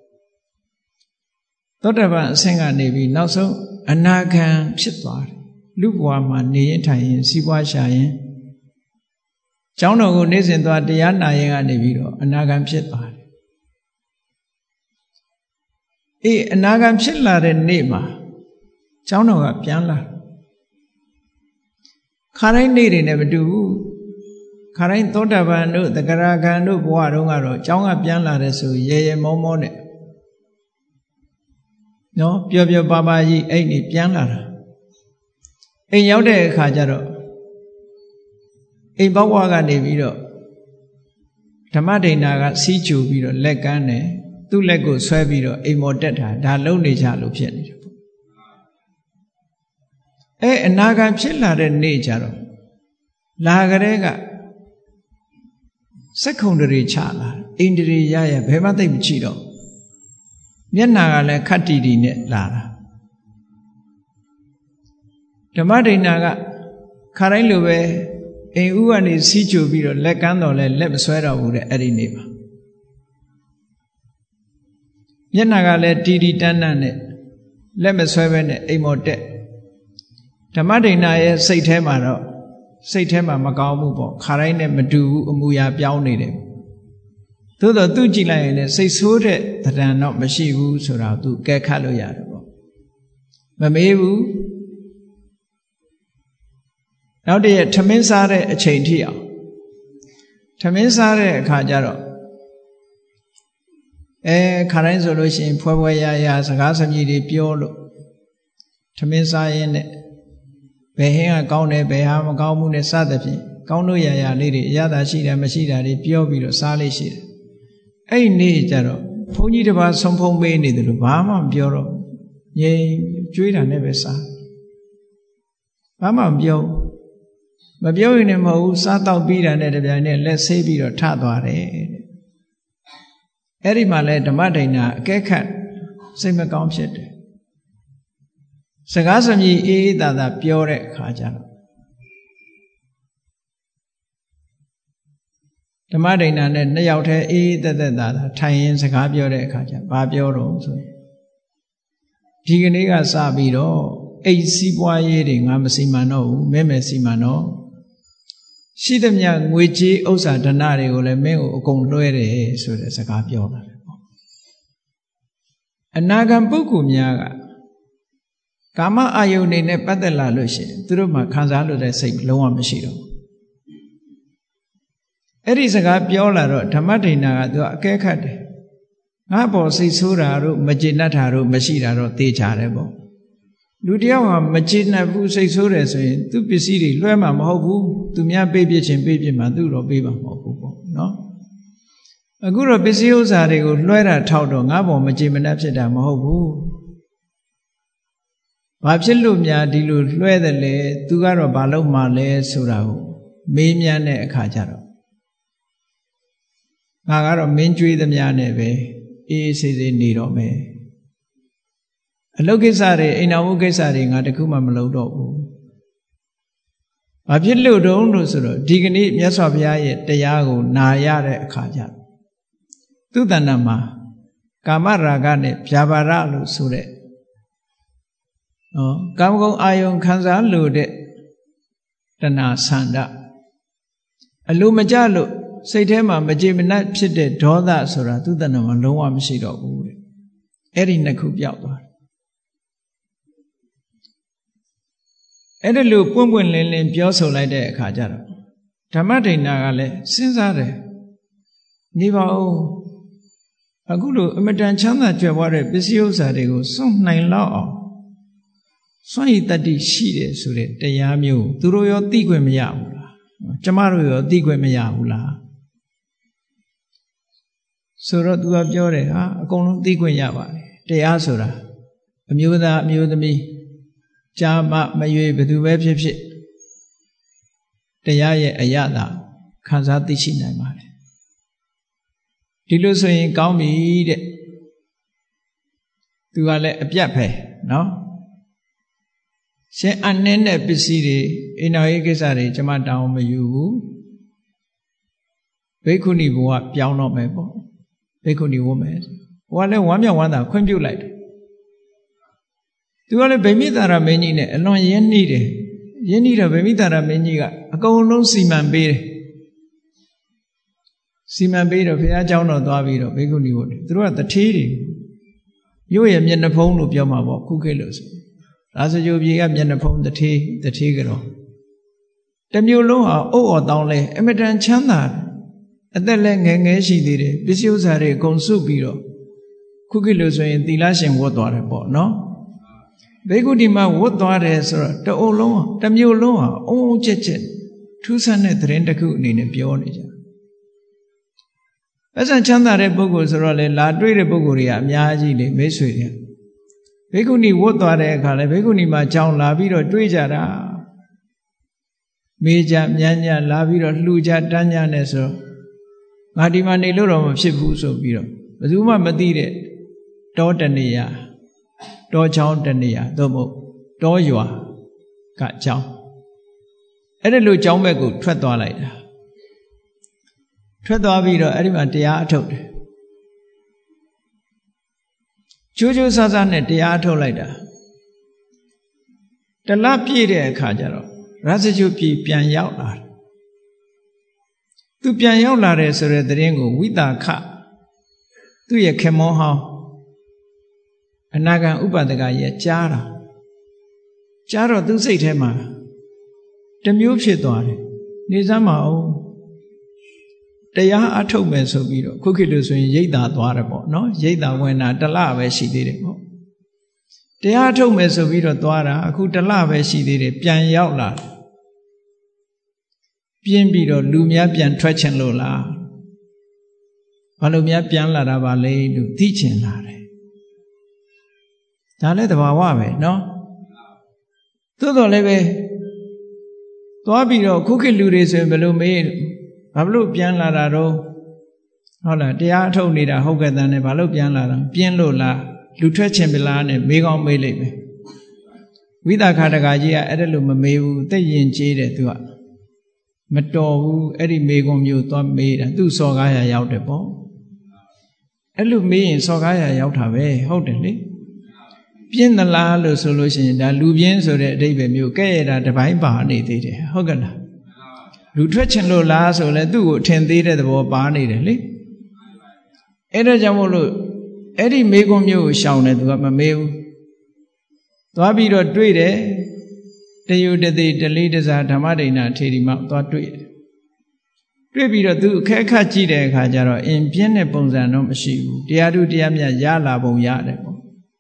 သောတပန်အဆင့်ကနေပြီးနောက်ဆုံးအနာဂံဖြစ်သွားတယ်လူဘဝမှာနေရင်ထိုင်ရင်စီးပွားရှာရင်ကျောင်းတော်ကိုနေ့စဉ်သွားတရားနာရင်ကနေပြီးတော့အနာဂံဖြစ်သွားတယ်အေးအနာဂံဖြစ်လာတဲ့နေ့မှာကျောင်းတော်ကပြန်လာခါတိုင်းနေ့တွေနဲ့မတူဘူးခါတိုင်းသောတာပန်တို့သကရာဂံတို့ဘဝတုန်းကတော့ကျောင်းကပြန်လာတဲ့ဆိုရေရေမောမောနဲ့နော်ပျော်ပျော်ပါပါကြီးအဲ့ဒီပြန်လာတာအိမ်ရောက်တဲ့အခါကျတော့အိမ်ဘဝကနေပြီးတော့ဓမ္မဒိဏကစီးချူပြီးတော့လက်ကမ်းတယ်သူ့လက်ကိုဆွဲပြီးတော့အိမ်မော်တက်တာဒါလုံနေကြလို့ဖြစ်နေတယ်ပေါ့အနာဂံဖြစ်လာတဲ့နေ့ကျတော့လာကြတဲ့ကစက္ခုံတွေချလာအိန္ဒြေရရဘယ်မှသိမချိတော့မျက်နာကလည်းခတ်တီတီနဲ့လာတာဓမ္မဒိဏကခါတိုင်းလိုပဲအိမ်ဥကနေစီးချိုပြီးတော့လက်ကမ်းတော်လဲလက်မဆွဲတော့ဘူးတဲ့အဲ့ဒီနေ့မှာမျက်နာကလည်းတီတီတန်းတန်းနဲ့လက်မဆွဲပဲနဲ့အိမ်မော်တက်ဓမ္မဒိဏရဲ့စိတ်ထဲမှာတော့စိတ်ထဲမှာမကောင်းဘူးပေါ့ခါတိုင်းနဲ့မတူဘူးအမူအရာပြောင်းနေတယ်သို့တော့သူကြည့်လိုက်ရင်လည်းစိတ်ဆိုးတဲ့တဏ္ဍာတော့မရှိဘူးဆိုတော့သူကဲခတ်လို့ရတယ်ပေါ့မမေးဘူးနောက်တည့်ထမင်းစားတဲ့အချိန်ထိအောင်ထမင်းစားတဲ့အခါကျတော့ခါတိုင်းဆိုလို့ရှိရင်ဖွဲဖွဲရရစကားစမြည်တွေပြောလို့ထမင်းစားရင်းနဲ့ဘယ်ဟင်းကကောင်းတယ်ဘယ်ဟာမကောင်းဘူးနဲ့စသဖြင့်ကောင်းလို့ရရလေးတွေအရသာရှိတယ်မရှိတာတွေပြောပြီးတော့စားလေးရှိတယ်အဲ့ဒီနေ့ကျတော့ဘုန်းကြီးတစ်ပါးဆုံးဖုံးပေးနေတယ်လို့ဘာမှမပြောတော့ငြိမ်ကြွေးတာနဲ့ပဲစားဘာမှမပြောရင်လည်းမဟုတ်ဘူးစားတော့ပြီးတာနဲ့တပြိုင်နက်လက်ဆေးပြီးတော့ထသွားတယ်အဲ့ဒီမှာလဲဓမ္မဒိဏအကဲခတ်စိတ်မကောင်းဖြစ်တယ်စကားစမြည်အေးအေးသာသာပြောတဲ့အခါကျတော့ဓမ္မဒိဏနဲ့နှစ်ယောက်တည်းအေးအေးသက်သက်သာသာထိုင်ရင်စကားပြောတဲ့အခါကျဘာပြောတော့ဆိုရင်ဒီကနေ့ကစပြီးတော့အိတ်စီးပွားရေးတွေငါမစီမံတော့ဘူးမဲမယ်စီမံတော့ရှိသမျှငွေကြေးဥစ္စာဓနတွေကိုလည်းမင်းကိုအကုန်လွှဲတယ်ဆိုတဲ့စကားပြောတာလေပေါ့အနာဂံပုဂ္ဂိုလ်များကကာမအာယုန်တွေနဲ့ပတ်သက်လာလို့ရှိရင်သူတို့မှခံစားလို့တဲ့စိတ်လုံးဝမရှိတော့ဘူးအဲ့ဒီစကားပြောလာတော့ဓမ္မဒိဏကသူကအကဲခတ်တယ်ငါပေါ်စိတ်ဆိုးတာတို့မကျေနပ်တာတို့မရှိတာတော့သိချတယ်ပေါ့လူတယောက်ဟာမကျေနပ်ဘူးစိတ်ဆိုးတယ်ဆိုရင်သူပစ္စည်းတွေလွှဲမှာမဟုတ်ဘူးသူများပေးပြချင်းပေးပြမှာသူတော့ပေးမှာမဟုတ်ဘူးပေါ့နော်အခုတော့ပစ္စည်းဥစ္စာတွေကိုလွှဲတာထောက်တော့ငါပေါ်မကျေမနပ်ဖြစ်တာမဟုတ်ဘူးဘာဖြစ်လို့များဒီလိုလွှဲတယ်လဲသူကတော့ဘာလို့မှလဲဆိုတာကိုမေးမြန်းတဲ့အခါကျတော့ငါကတော့မင်းကြွေးသမျှနဲ့ပဲအေးအေးဆေးဆေးနေတော့မယ်အလုပ်ကိစ္စတွေအိမ်တော်မှုကိစ္စတွေငါတခုမှမလုပ်တော့ဘူးဘာဖြစ်လို့တုံးလို့ဆိုတော့ဒီကနေ့မြတ်စွာဘုရားရဲ့တရားကိုနာရတဲ့အခါကျသူတဏ္ဍမှာကာမရာဂနဲ့ဗျာပါဒလို့ဆိုတဲ့ကာမဂုဏ်အာယုံခံစားလို့တဲ့တဏှာဆန္ဒအလိုမကျလို့စိတ်ထဲမှာမကြေမနပ်ဖြစ်တဲ့ဒေါသဆိုတာသူတဏ္ဍမှာလုံးဝမရှိတော့ဘူးတဲ့အဲ့ဒီနှစ်ခုပြောက်သွားတယ်အဲ့ဒါလို့ပွင့်ပွင့်လင်းလင်းပြောဆိုလိုက်တဲ့အခါကျတော့ဓမ္မဒိဏကလည်းစဉ်းစားတယ်နေပါဦးအခုလိုအမတန်ချမ်းသာကြွယ်ဝတဲ့ပစ္စည်းဥစ္စာတွေကိုစွန့်နိုင်လောက်အောင်စွန့်ရည်တတ္တိရှိတယ်ဆိုတဲ့တရားမျိုးသူတို့ရောသိခွင့်မရဘူးလားကျမတို့ရောသိခွင့်မရဘူးလားဆိုတော့သူကပြောတယ်ဟာအကုန်လုံးသိခွင့်ရပါတယ်တရားဆိုတာအမျိုးသားအမျိုးသမီးကြာမမရွေဘယ်သူပဲဖြစ်ဖြစ်တရားရဲ့အရသာခံစားသိရှိနိုင်ပါတယ်ဒီလိုဆိုရင်ကောင်းပြီတဲ့သူကလည်းအပြတ်ပဲနော်ရှင်အနှင်းတဲ့ပစ္စည်းတွေအိမ်တော်ရေးကိစ္စတွေကျွန်မတောင်းမယူဘူးဘိက္ခုနီဘဝပြောင်းတော့မယ်ပေါ့ဘိက္ခုနီဝတ်မယ်ဟိုကလည်းဝမ်းမြောက်ဝမ်းသာခွင့်ပြုလိုက်တယ်သူကလည်းဗိမိတာရမင်းကြီးနဲ့အလွန်ရင်းနှီးတယ်ရင်းနှီးတော့ဗိမိတာရမင်းကြီးကအကုန်လုံးစီမံပေးတယ်စီမံပေးတော့ဘုရားကျောင်းတော်သွားပြီးတော့ဘိက္ခုနီဝတ်တယ်သူတို့ကတထေးတွေမြို့ရဲ့မျက်နှာဖုံးလို့ပြောမှာပေါ့ခုခေတ်လို့ဆိုဒါစကြိုပြေကမျက်နှာဖုံးတထေးကတော့တမျိုးလုံးဟာအုပ်အော်တောင်းလဲအမတန်ချမ်းသာအသက်လည်းငယ်ငယ်ရှိသေးတယ်ပစ္စည်းဥစ္စာတွေအကုန်စုပြီးတော့ခုခေတ်လို့ဆိုရင်သီလရှင်ဝတ်သွားတယ်ပေါ့နော်ဘိက္ခုဒီမှာဝတ်သွားတယ်ဆိုတော့တအုပ်လုံးတမျိုးလုံးဟာအုံကျက်ကျက်ထူးဆန်းတဲ့သတင်းတစ်ခုအနေနဲ့ပြောနေကြပတ်စံချမ်းသာတဲ့ပုဂ္ဂိုလ်ဆိုတော့လေလာတွေ့တဲ့ပုဂ္ဂိုလ်တွေကအများကြီးလေမိတ်ဆွေတွေဘိက္ခုနီဝတ်သွားတဲ့အခါလေဘိက္ခုနီမှာကြောင်းလာပြီးတော့တွေ့ကြတာမေးကြမြန်းကြလာပြီးတော့လှူကြတန်းကြနဲ့ဆိုငါဒီမှာနေလို့တော့မဖြစ်ဘူးဆိုပြီးတော့ဘယ်သူမှမသိတဲ့တောတနေရတောချောင်းတနေရသို့မဟုတ်တောရွာကကျောင်းအဲ့ဒါလိုကျောင်းဘက်ကိုထွက်သွားလိုက်တာထွက်သွားပြီးတော့အဲ့ဒီမှာတရားအထုတ်တယ်ကျိုးကျိုးဆဆနဲ့တရားအထုတ်လိုက်တာတလပြည့်တဲ့အခါကျတော့ရသကျုပ်ပြည်ပြန်ရောက်လာတယ်သူပြန်ရောက်လာတယ်ဆိုတဲ့သတင်းကိုဝိတာခသူ့ရဲ့ခင်မောဟောင်းအနာဂံဥပဒကရဲ့ကြားတော့သူ့စိတ်ထဲမှာတမျိုးဖြစ်သွားတယ်နေစမ်းမအောင်တရားအထုတ်မယ်ဆိုပြီးတော့ခုခေတ်လို့ဆိုရင်ရိတ်တာသွားတယ်ပေါ့နော်ရိတ်တာဝင်တာတစ်လပဲရှိသေးတယ်ပေါ့တရားအထုတ်မယ်ဆိုပြီးတော့သွားတာအခုတစ်လပဲရှိသေးတယ်ပြန်ရောက်လာတယ်ပြင်းပြီးတော့လူများပြန်ထွက်ချင်လို့လားဘာလို့များပြန်လာတာပါလဲလို့သိချင်လာတယ်ဒါလည်းသဘာဝပဲနော်သို့တော်လည်းပဲသွားပြီးတော့ခုခေတ်လူတွေဆိုရင်ဘယ်လိုမေးဘာလို့ပြန်လာတာတော့ဟုတ်လားတရားအထုတ်နေတာဟုတ်ကဲ့တန်းနဲ့ဘာလို့ပြန်လာတာပြင်းလို့လားလူထွက်ချင်ပလားနဲ့မေးကောင်းမေးလိုက်မယ်ဝိသခတကကြီးကအဲ့ဒါလို့မမေးဘူးသိရင်ကျေးတယ်သူကမတော်ဘူးအဲ့ဒီမေကွန်မျိုးသွားမေးတာသူ့စော်ကားရရောက်တယ်ပေါ့အဲ့လိုမေးရင်စော်ကားရရောက်တာပဲဟုတ်တယ်လေပြင်းသလားလို့ဆိုလို့ရှိရင်ဒါလူပြင်းဆိုတဲ့အဓိပ္ပာယ်မျိုးကဲ့ရတာတပိုင်းပါနေသေးတယ်ဟုတ်ကဲ့လားလူထွက်ချင်လို့လားဆိုလဲသူ့ကိုအထင်သေးတဲ့သဘောပါနေတယ်လေအဲ့ဒါကြောင့်မို့လို့အဲ့ဒီမေကွန်မျိုးကိုရှောင်တယ်သူကမမေးဘူးသွားပြီးတော့တွေ့တယ်တယုတသိတလေးတစားဓမ္မဒိဏထေရီမောက်သွားတွေ့ပြီးတော့သူအခက်ခတ်ကြည့်တဲ့အခါကျတော့အင်ပြင်းတဲ့ပုံစံတော့မရှိဘူးတရားထုတရားမြတ်ရလာပုံရတယ်ပေါ့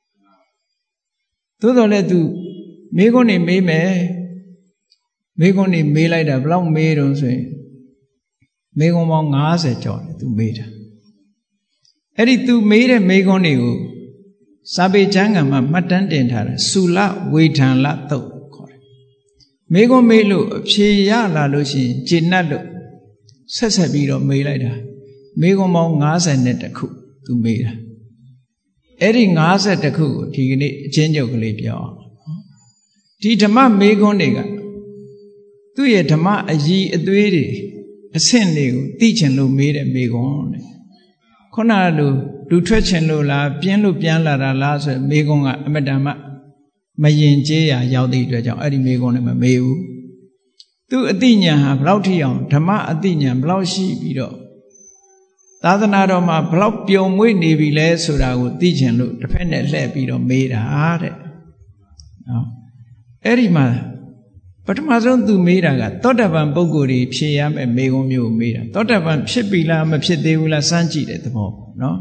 သို့တော်လည်းသူမေးခွန်းနေမေးမယ်မေးခွန်းနေမေးလိုက်တာဘယ်လောက်မေးတော့ဆိုရင်မေးခွန်းပေါင်း90ကျော်တယ်သူမေးတာအဲ့ဒီသူမေးတဲ့မေးခွန်းတွေကိုစာပေကျမ်းဂန်မှာမှတ်တမ်းတင်ထားတယ်သုလဝေထံလသုတ်ခေါ်တယ်မေးခွန်းမေးလို့အဖြေရလာလို့ရှိရင်ကျေနပ်လို့ဆက်ပြီးတော့မေးလိုက်တာမေးခွန်းပေါင်း52ခုသူမေးတာအဲ့ဒီ52ခုကိုဒီကနေ့အချင်းချုပ်ကလေးပြောအောင်ဒီဓမ္မမေးခွန်းတွေကသူ့ရဲ့ဓမ္မအည်အသွေးတွေအဆင့်တွေကိုသိချင်လို့မေးတဲ့မေးခွန်းတဲ့ခုနကလူထွက်ချင်လို့လားပြင်းလို့ပြန်လာတာလားဆိုမေးခွန်းကအမတန်မှမယင်ကျေးရာရောက်တဲ့အတွက်ကြောင့်အဲ့ဒီမေးခွန်းနဲ့မမေးဘူးသူအသိဉာဏ်ဟာဘလောက်ထိအောင်ဓမ္မအသိဉာဏ်ဘလောက်ရှိပြီးတော့သာသနာတော်မှာဘလောက်ပျော်မွေ့နေပြီလဲဆိုတာကိုသိချင်လို့တစ်ဖက်နဲ့လှည့်ပြီးတော့မေးတာတဲ့နော်အဲ့ဒီမှာပထမဆုံးသူမေးတာကသောတပန်ပုဂ္ဂိုလ်တွေဖြေရမယ့်မေးခွန်းမျိုးကိုမေးတာသောတပန်ဖြစ်ပြီလားမဖြစ်သေးဘူးလားစမ်းကြည့်တဲ့သဘောပေါ့နော်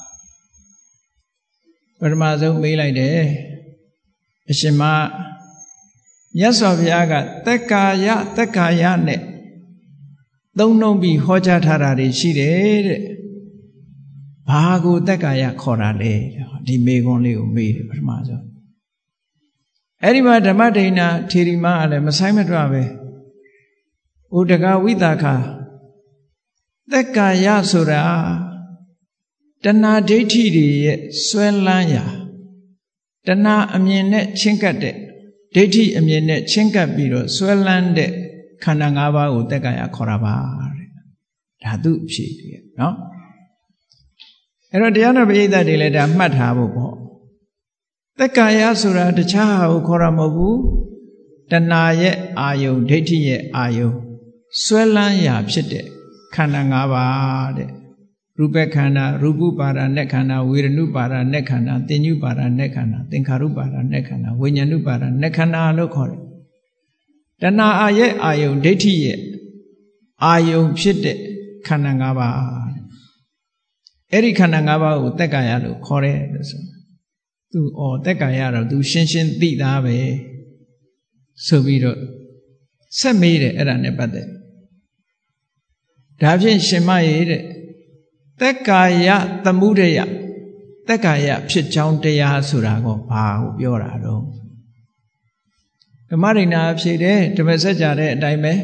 ပထမဆုံးမေးလိုက်တယ်အရှင်မမြတ်စွာဘုရားကသက်ကာယနဲ့သုံးနှုံးပြီးဟောကြားထားတာတွေရှိတယ်တဲ့ဘာကိုသက်ကာယခေါ်တာလဲဒီမေခွန်းလေးကိုမေးတယ်ပထမဆုံးအဲ့ဒီမှာဓမ္မဒိဏထေရီမကလည်းမဆိုင်မတွပဲဥဒကဝိတာခသက်ကာယဆိုတာတဏှာဒိဋ္ဌိတွေရဲ့ဆွဲလန်းရာတဏှာအမြင်နဲ့ချင်းကပ်တဲ့ဒိဋ္ဌိအမြင်နဲ့ချင်းကပ်ပြီးတော့ဆွဲလန်းတဲ့ခန္ဓာ၅ပါးကိုသက်ကာယခေါ်တာပါတဲ့ဒါသူအဖြေတွေနော်အဲ့တော့တရားတော်ပရိသတ်တွေလည်းဒါမှတ်ထားဖို့ပေါ့သက်ကာယဆိုတာတခြားဟာကိုခေါ်တာမဟုတ်ဘူးတဏှာရဲ့အာယုန်ဒိဋ္ဌိရဲ့အာယုန်ဆွဲလန်းရာဖြစ်တဲ့ခန္ဓာ၅ပါးတဲ့ရူပခန္ဓာရူပပါဒနဲ့ခန္ဓာဝေဒနုပါဒနဲ့ခန္ဓာသင်္ညုပါဒနဲ့ခန္ဓာသင်္ခါရုပါဒနဲ့ခန္ဓာဝိညာဏုပါဒနဲ့ခန္ဓာလို့ခေါ်တယ်တဏှာရဲ့အာယုန်ဒိဋ္ဌိရဲ့အာယုန်ဖြစ်တဲ့ခန္ဓာ၅ပါးအဲ့ဒီခန္ဓာ၅ပါးကိုသက်ကာယလို့ခေါ်တယ်လို့ဆိုသူသက်ကာယတော့သူရှင်းရှင်းသိသားပဲဆိုပြီးတော့ဆက်မေးတယ်အဲ့ဒါနဲ့ပတ်သက်ဒါဖြင့်ရှင်မရေတဲ့သက်ကာယသမုဒယသက်ကာယဖြစ်ကြောင်းတရားဆိုတာကိုဘာကိုပြောတာတော့ဓမ္မဒိဏဖြေတယ်ဓမ္မစကြာတဲ့အတိုင်းပဲ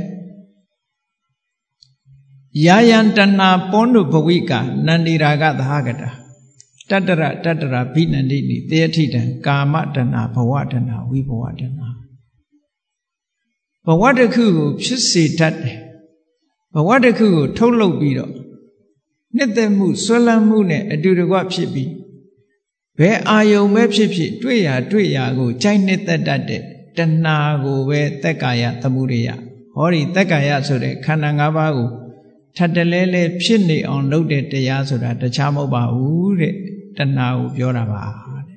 ယာယံတဏ္ဏပောနုဘဝိကာနန္ဒီရာဂသဟကတာတတ္တရဘိနန္တိနိတေယထိတံကာမတဏ္ဏဘဝတဏ္ဏဝိဘဝတဏ္ဏဘဝတစ်ခုကိုဖြစ်စေတတ်တယ်ဘဝတစ်ခုကိုထုတ်လုပ်ပြီးတော့နှစ်သက်မှုဆွဲလန်းမှုနဲ့အတူတကွဖြစ်ပြီးဘယ်အာယုံပဲဖြစ်ဖြစ်တွေ့ရာကိုကြိုက်နှစ်သက်တတ်တဲ့တဏှာကိုပဲသက်ကာယသမုဒယဟောဒီသက်ကာယဆိုတဲ့ခန္ဓာ၅ပါးကိုထပ်တလဲလဲဖြစ်နေအောင်လုပ်တဲ့တရားဆိုတာတခြားမဟုတ်ပါဘူးတဲ့တဏှာကိုပြောတာပါတဲ့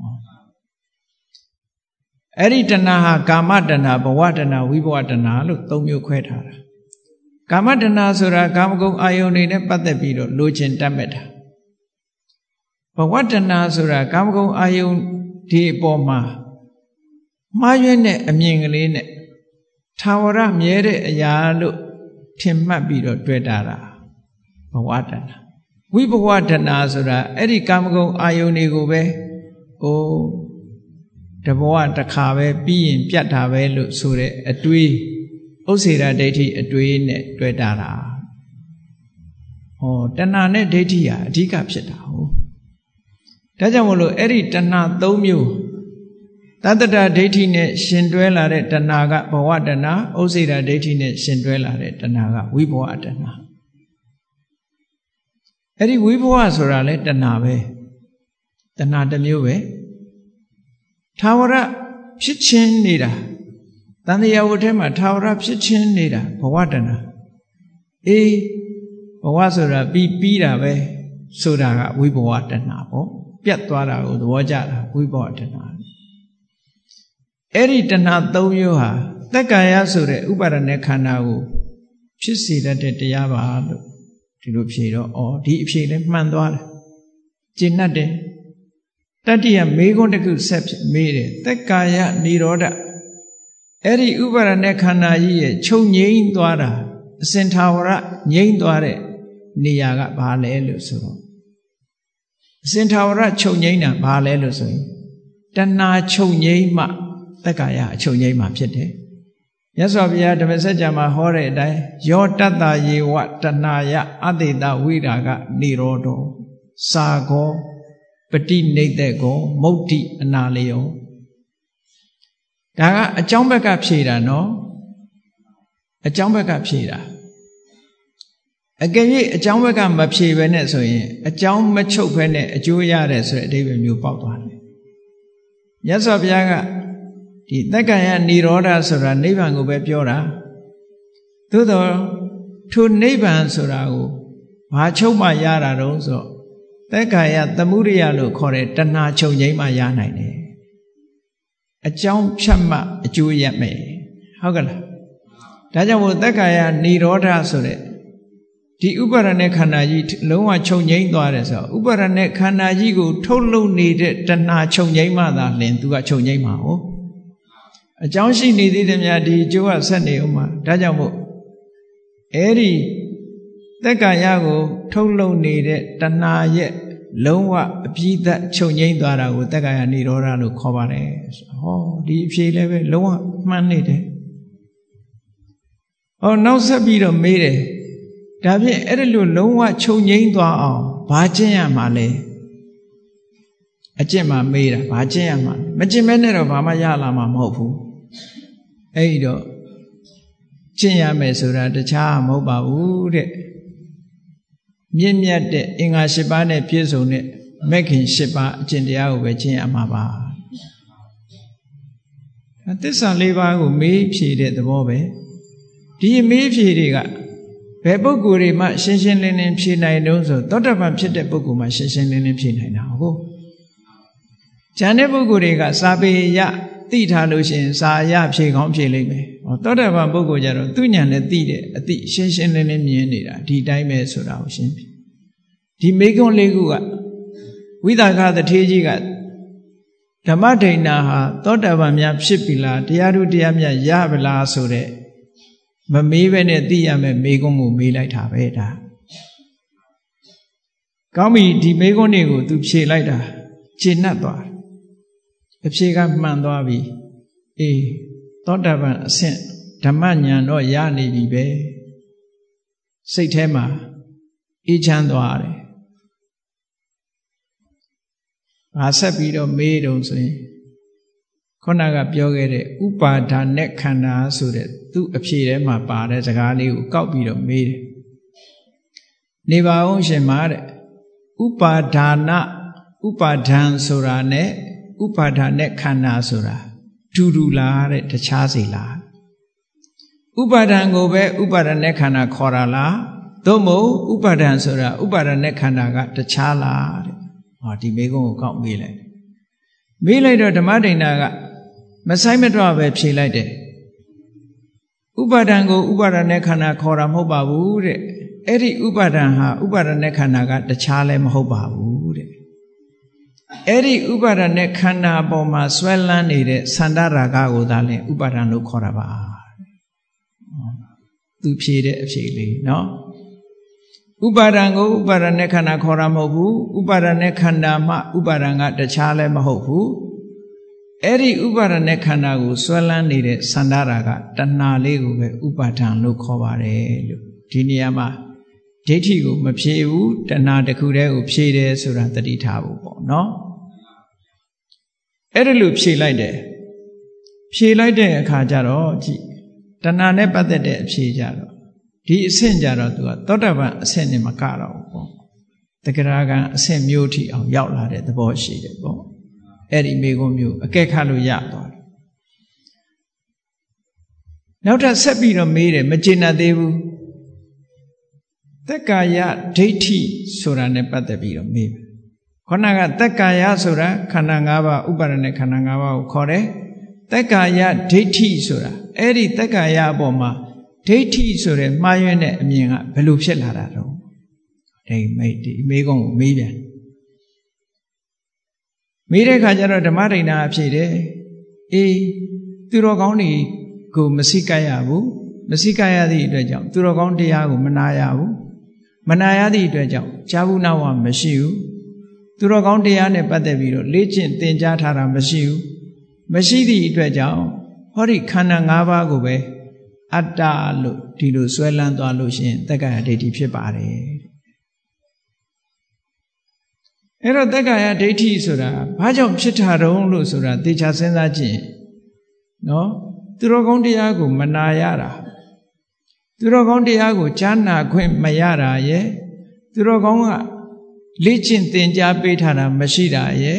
အဲ့ဒီတဏှာဟာကာမတဏှာဘဝတဏှာဝိဘဝတဏှာလို့သုံးမျိုးခွဲထားတာကာမတဏှာဆိုတာကာမဂုဏ်အာယုန်တွေနဲ့ပတ်သက်ပြီးတော့လိုချင်တတ်မဲ့တာဘဝတဏှာဆိုတာကာမဂုဏ်အာယုန်ဒီအပေါ်မှာမှားယွင်းတဲ့အမြင်ကလေးနဲ့ထာဝရမြဲတဲ့အရာလို့ထင်မှတ်ပြီးတော့တွေ့တာဘဝတဏှာဝိဘဝတဏှာဆိုတာအဲ့ဒီကာမဂုဏ်အာယုန်တွေကိုပဲတဘဝတစ်ခါပဲပြီးရင်ပြတ်တာပဲလို့ဆိုတဲ့အတွေးဥစ္စေရဒိဋ္ဌိအတွေးနဲ့တွေ့တာတဏှာနဲ့ဒိဋ္ဌိဟာအဓိကဖြစ်တာဟုတ်ဒါကြောင့်မလို့အဲ့ဒီတဏှာ၃မျိုးတတ္တဒိဋ္ဌိနဲ့ရှင်တွဲလာတဲ့တဏှာကဘဝတဏှာဥစ္စေရဒိဋ္ဌိနဲ့ရှင်တွဲလာတဲ့တဏှာကဝိဘဝတဏှာအဲ့ဒီဝိဘဝဆိုတာလဲတဏှာပဲတဏှာတစ်မျိုးပဲထာဝရဖြစ်ချင်းနေတာတန်တရားဝတ်ထဲမှာထာဝရဖြစ်ချင်းနေတာဘဝတဏှာဘဝဆိုတာပြီးတာပဲဆိုတာကဝိဘဝတဏှာပေါ့ပြတ်သွားတာကိုသဘောကျတာဝိဘဝတဏှာအဲ့ဒီတဏှာ၃မျိုးဟာသက္ကာယဆိုတဲ့ဥပါဒณะခန္ဓာကိုဖြစ်စေတတ်တဲ့တရားပါလို့ဒီလိုဖြေတော့ဒီအဖြေလည်းမှန်သွားတယ်ကျင့်တတ်တယ်တတ္တိယမေခွန်းတစ်ခုဆက်မေးတယ်သက္ကာယនិရောဓအဲ့ဒီဥပါဒณะခန္ဓာကြီးရဲ့ချုပ်ငြိမ်းသွားတာအစင်ထာဝရငြိမ်းသွားတဲ့နေရာကဘာလဲလို့ဆိုတော့အစင်ထာဝရချုပ်ငြိမ်းတာဘာလဲလို့ဆိုရင်တဏှာချုပ်ငြိမ်းမှသက္ကာယအချုပ်ငြိမ်းမှဖြစ်တယ်မြတ်စွာဘုရားဓမ္မစကြာမှာဟောတဲ့အတိုင်းယောတတ္တယေဝတဏှာယအတေတဝိရာဂនិရောဓောစာကောပฏิနိဒ္ဒေကောမုဋ္ဌိအနာလယောဒါကအကြောင်းဘက်ကဖြေတာနော်အကြောင်းဘက်ကဖြေတာအကယ်၍အကြောင်းဘက်ကမဖြေဘဲနဲ့ဆိုရင်အကြောင်းမချုပ်ဘဲနဲ့အကျိုးရတယ်ဆိုတဲ့အဓိပ္ပာယ်မျိုးပေါက်သွားတယ်မြတ်စွာဘုရားကဒီသက္ကာယនិရောဓဆိုတာနိဗ္ဗာန်ကိုပဲပြောတာသို့တော့ထိုနိဗ္ဗာန်ဆိုတာကိုဘာချုပ်မှရတာတုံးဆိုသက္ကာယသမုဒိယလို့ခေါ်တဲ့တဏှာချုပ်ငြိမ်းမှရနိုင်တယ်အကြောင်းဖြတ်မှအကျိုးရမယ်ဟုတ်ကလားဒါကြောင့်မို့သက္ကာယនិရောဓဆိုတဲ့ဒီဥပါဒณะခန္ဓာကြီးလုံးဝချုပ်ငြိမ်းသွားတယ်ဆိုတော့ဥပါဒณะခန္ဓာကြီးကိုထုတ်လုပ်နေတဲ့တဏှာချုပ်ငြိမ်းမှသာလင်သူကချုပ်ငြိမ်းမှာဟုတ်အကြောင်းရှိနေသေးတယ်များဒီအကျိုးကဆက်နေဦးမှာဒါကြောင့်မို့အဲ့ဒီသက္ကာယကိုထုတ်လုပ်နေတဲ့တဏှာရဲ့လုံးဝအပြည့်သက်ချုပ်ငြိမ်းသွားတာကိုသက္ကာယនិရောဓလို့ခေါ်ပါတယ်ဒီအဖြေလည်းပဲလုံးဝမှန်နေတယ်နောက်ဆက်ပြီးတော့မေးတယ်ဒါဖြင့်အဲ့ဒီလိုလုံးဝချုပ်ငြိမ်းသွားအောင်ဘာကျင့်ရမှာလဲအကျင့်မှာမေးတာဘာကျင့်ရမှာမကျင့်မဲနဲ့တော့ဘာမှရလာမှာမဟုတ်ဘူးအဲ့ဒီတော့ကျင့်ရမယ်ဆိုတာတခြားမဟုတ်ပါဘူးတဲ့မြင့်မြတ်တဲ့အင်္ဂါ၈ပါးနဲ့ပြည့်စုံတဲ့မဂ်ခင်၈ပါးအကျင့်တရားကိုပဲကျင့်ရမှာပါသစ္စာ၄ပါးကိုမေးဖြေတဲ့သဘောပဲဒီမေးဖြေတွေကဘယ်ပုဂ္ဂိုလ်တွေမှရှင်းရှင်းလင်းလင်းဖြေနိုင်တုံးဆိုသောတပန်ဖြစ်တဲ့ပုဂ္ဂိုလ်မှရှင်းရှင်းလင်းလင်းဖြေနိုင်တာဟုတ်ဉာဏ်တဲ့ပုဂ္ဂိုလ်တွေကစာပေရသိထားလို့ရှိရင်စာရဖြေကောင်းဖြေလိမ့်မယ်သောတပန်ပုဂ္ဂိုလ်ကြတော့သူဉာဏ်နဲ့သိတဲ့အသိရှင်းရှင်းလင်းလင်းမြင်နေတာဒီတိုင်းပဲဆိုတာကိုရှင်းပြီဒီမေကွန်းလေးခုကဝိသကသထေကြီးကဓမ္မဒိဏဟာသောတပန်များဖြစ်ပြီလားတရားတို့တရားမြတ်ရပါလားဆိုတဲ့မမေးပဲနဲ့သိရမယ်မေကွန်းကိုမေးလိုက်တာပဲဒါကောင်းပြီဒီမေကွန်းတွေကိုသူဖြေလိုက်တာခြေနှက်သွားအဖြေကမှန်သွားပြီသောတပန်အဆင့်ဓမ္မဉာဏ်တော့ရနေပြီပဲစိတ်ထဲမှာအေးချမ်းသွားတယ်ငါဆက်ပြီးတော့မေးတုံဆိုရင်ခုနကပြောခဲ့တဲ့ဥပါဒါနဲ့ခန္ဓာဆိုတဲ့သူ့အဖြေထဲမှာပါတဲ့စကားလေးကိုကောက်ပြီးတော့မေးတယ်နေပါအောင်ရှင်မာတဲ့ဥပါဒါနဥပါဒံဆိုတာနဲ့ဥပါဒါနဲ့ခန္ဓာဆိုတာတူလားတဲ့တခြားစီလားဥပါဒံကိုပဲဥပါဒနဲ့ခန္ဓာခေါ်တာလားသို့မဟုတ်ဥပါဒံဆိုတာဥပါဒณะခန္ဓာကတခြားလားတဲ့ဟောဒီမေကုံကိုကောက်မေးလိုက်တော့ဓမ္မဒိဋ္ဌာကမဆိုင်မတော့ပဲဖြေလိုက်တယ်ဥပါဒံကိုဥပါဒณะခန္ဓာခေါ်တာမဟုတ်ပါဘူးတဲ့အဲ့ဒီဥပါဒံဟာဥပါဒณะခန္ဓာကတခြားလည်းမဟုတ်ပါဘူးတဲ့အဲ့ဒီဥပါဒณะခန္ဓာပေါ်မှာဆွဲလန်းနေတဲ့သန္တရာဂကိုသာလင်ဥပါဒံလို့ခေါ်တာပါသူဖြေတဲ့အဖြေလေးနော်ဥပါဒံကိုဥပါဒณะခန္ဓာခေါ်တာမဟုတ်ဘူးဥပါဒณะခန္ဓာမှဥပါဒံကတခြားလည်းမဟုတ်ဘူးအဲ့ဒီဥပါဒณะခန္ဓာကိုဆွဲလန်းနေတဲ့သန္တရာဂတဏှာလေးကိုပဲဥပါဒံလို့ခေါ်ပါတယ်လို့ဒီနေရာမှာဒိဋ္ဌိကိုမဖြေဘူးတဏှာတစ်ခုတည်းကိုဖြေတယ်ဆိုတာသတိထားဖို့ပေါ့နော်အဲ့ဒါလို့ဖြေလိုက်တယ်ဖြေလိုက်တဲ့အခါကျတော့ကြည့်တဏှာနဲ့ပတ်သက်တဲ့အဖြေကြတော့ဒီအဆင့်ကြတော့သူကသောတာပန်အဆင့်နဲ့မကတော့ဘူးပေါ့တဂရဂံအဆင့်မျိုးထိအောင်ရောက်လာတဲ့သဘောရှိတယ်ပေါ့အဲ့ဒီမိဂုံမျိုးအကဲခတ်လို့ရသွားတယ်နောက်ထပ်ဆက်ပြီးတော့မေးတယ်မကျေနပ်သေးဘူးတက္ကာယဒိဋ္ဌိဆိုတာနဲ့ပတ်သက်ပြီးတော့မေးတယ်ခေါနကတက္ကာယဆိုတာခန္ဓာ၅ပါးဥပါဒณะခန္ဓာ၅ပါးကိုခေါ်တယ်တက္ကာယဒိဋ္ဌိဆိုတာအဲ့ဒီတက္ကာယအပေါ်မှာဒိဋ္ဌိဆိုတဲ့မှားယွင်းတဲ့အမြင်ကဘယ်လိုဖြစ်လာတာတော့ဒီမေးကုံကိုမေးပြန်မေးတဲ့အခါကျတော့ဓမ္မဒိဋ္ဌာအဖြစ်တယ်အေးသူတော်ကောင်းတွေကိုမစိကရဘူးမစိကရသည့်အတွက်ကြောင့်သူတော်ကောင်းတရားကိုမနာရဘူးမနာရသည့်အတွက်ကြောင့်ဈာဘူးနာဝမရှိဘူးသူတော်ကောင်းတရားနဲ့ပတ်သက်ပြီးတော့လေ့ကျင့်သင်ကြားထားတာမရှိဘူးမရှိသည့်အတွက်ကြောင့်ဟောဒီခန္ဓာ၅ပါးကိုပဲအတ္တလို့ဒီလိုဆွဲလန်းသွားလို့ရှိရင်တက္ကာယဒိဋ္ဌိဖြစ်ပါတယ်အဲ့တော့တက္ကာယဒိဋ္ဌိဆိုတာဘာကြောင့်ဖြစ်တာတုံးလို့ဆိုတာသေချာစဉ်းစားကြည့်နော်သူတော်ကောင်းတရားကိုမနာရတာသူတော်ကောင်းတရားကိုကြားနာခွင့်မရတာရဲ့သူတော်ကောင်းကလေ့ကျင့်သင်ကြားပေးထားတာမရှိတာရဲ့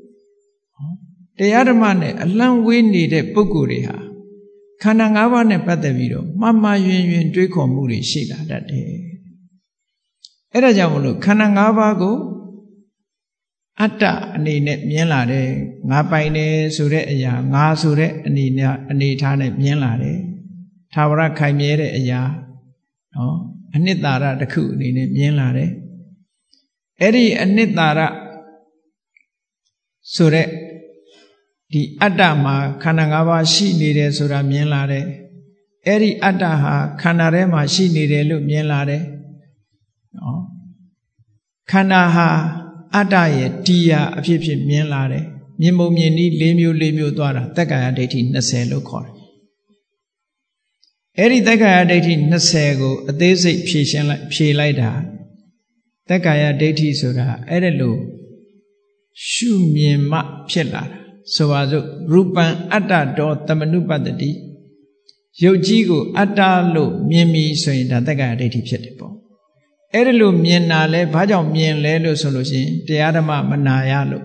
တရားဓမ္မနဲ့အလံဝေးနေတဲ့ပုဂ္ဂိုလ်တွေဟာခန္ဓာ၅ပါးနဲ့ပတ်သက်ပြီးတော့မှားယွင်းတွေးခေါ်မှုတွေရှိလာတတ်တယ်အဲ့ဒါကြောင့်မလို့ခန္ဓာ၅ပါးကိုအတ္တအနေနဲ့မြင်လာတယ်ငါပိုင်တယ်ဆိုတဲ့အရာငါဆိုတဲ့အနေထားနဲ့မြင်လာတယ်သာဝရခိုင်မြဲတဲ့အရာနော်အနှစ်သာရတစ်ခုအနေနဲ့မြင်လာတယ်အဲ့ဒီအနှစ်သာရဆိုတဲ့ဒီအတ္တမှာခန္ဓာ၅ပါးရှိနေတယ်ဆိုတာမြင်လာတယ်အဲ့ဒီအတ္တဟာခန္ဓာထဲမှာရှိနေတယ်လို့မြင်လာတယ်နော်ခန္ဓာဟာအတ္တရဲ့တရားအဖြစ်ဖြစ်မြင်လာတယ်မြင်ပုံမြင်နည်း၄မျိုးသွားတာတက္ကာယဒိဋ္ဌိ20လို့ခေါ်တယ်အဲ့ဒီတက္ကာယဒိဋ္ဌိ20ကိုအသေးစိတ်ဖြေလိုက်တာတက္ကာယဒိဋ္ဌိဆိုတာအဲ့ဒါလို့ရှုမြင်မှဖြစ်လာတာဆိုပါစို့ရူပံအတ္တတောသမနုပတ္တိရုပ်ကြီးကိုအတ္တလို့မြင်ပြီဆိုရင်ဒါတက္ကာယဒိဋ္ဌိဖြစ်တယ်ပေါ့အဲ့ဒါလို့မြင်တာလဲဘာကြောင့်မြင်လဲလို့ဆိုလို့ရှိရင်တရားဓမ္မမနာရလို့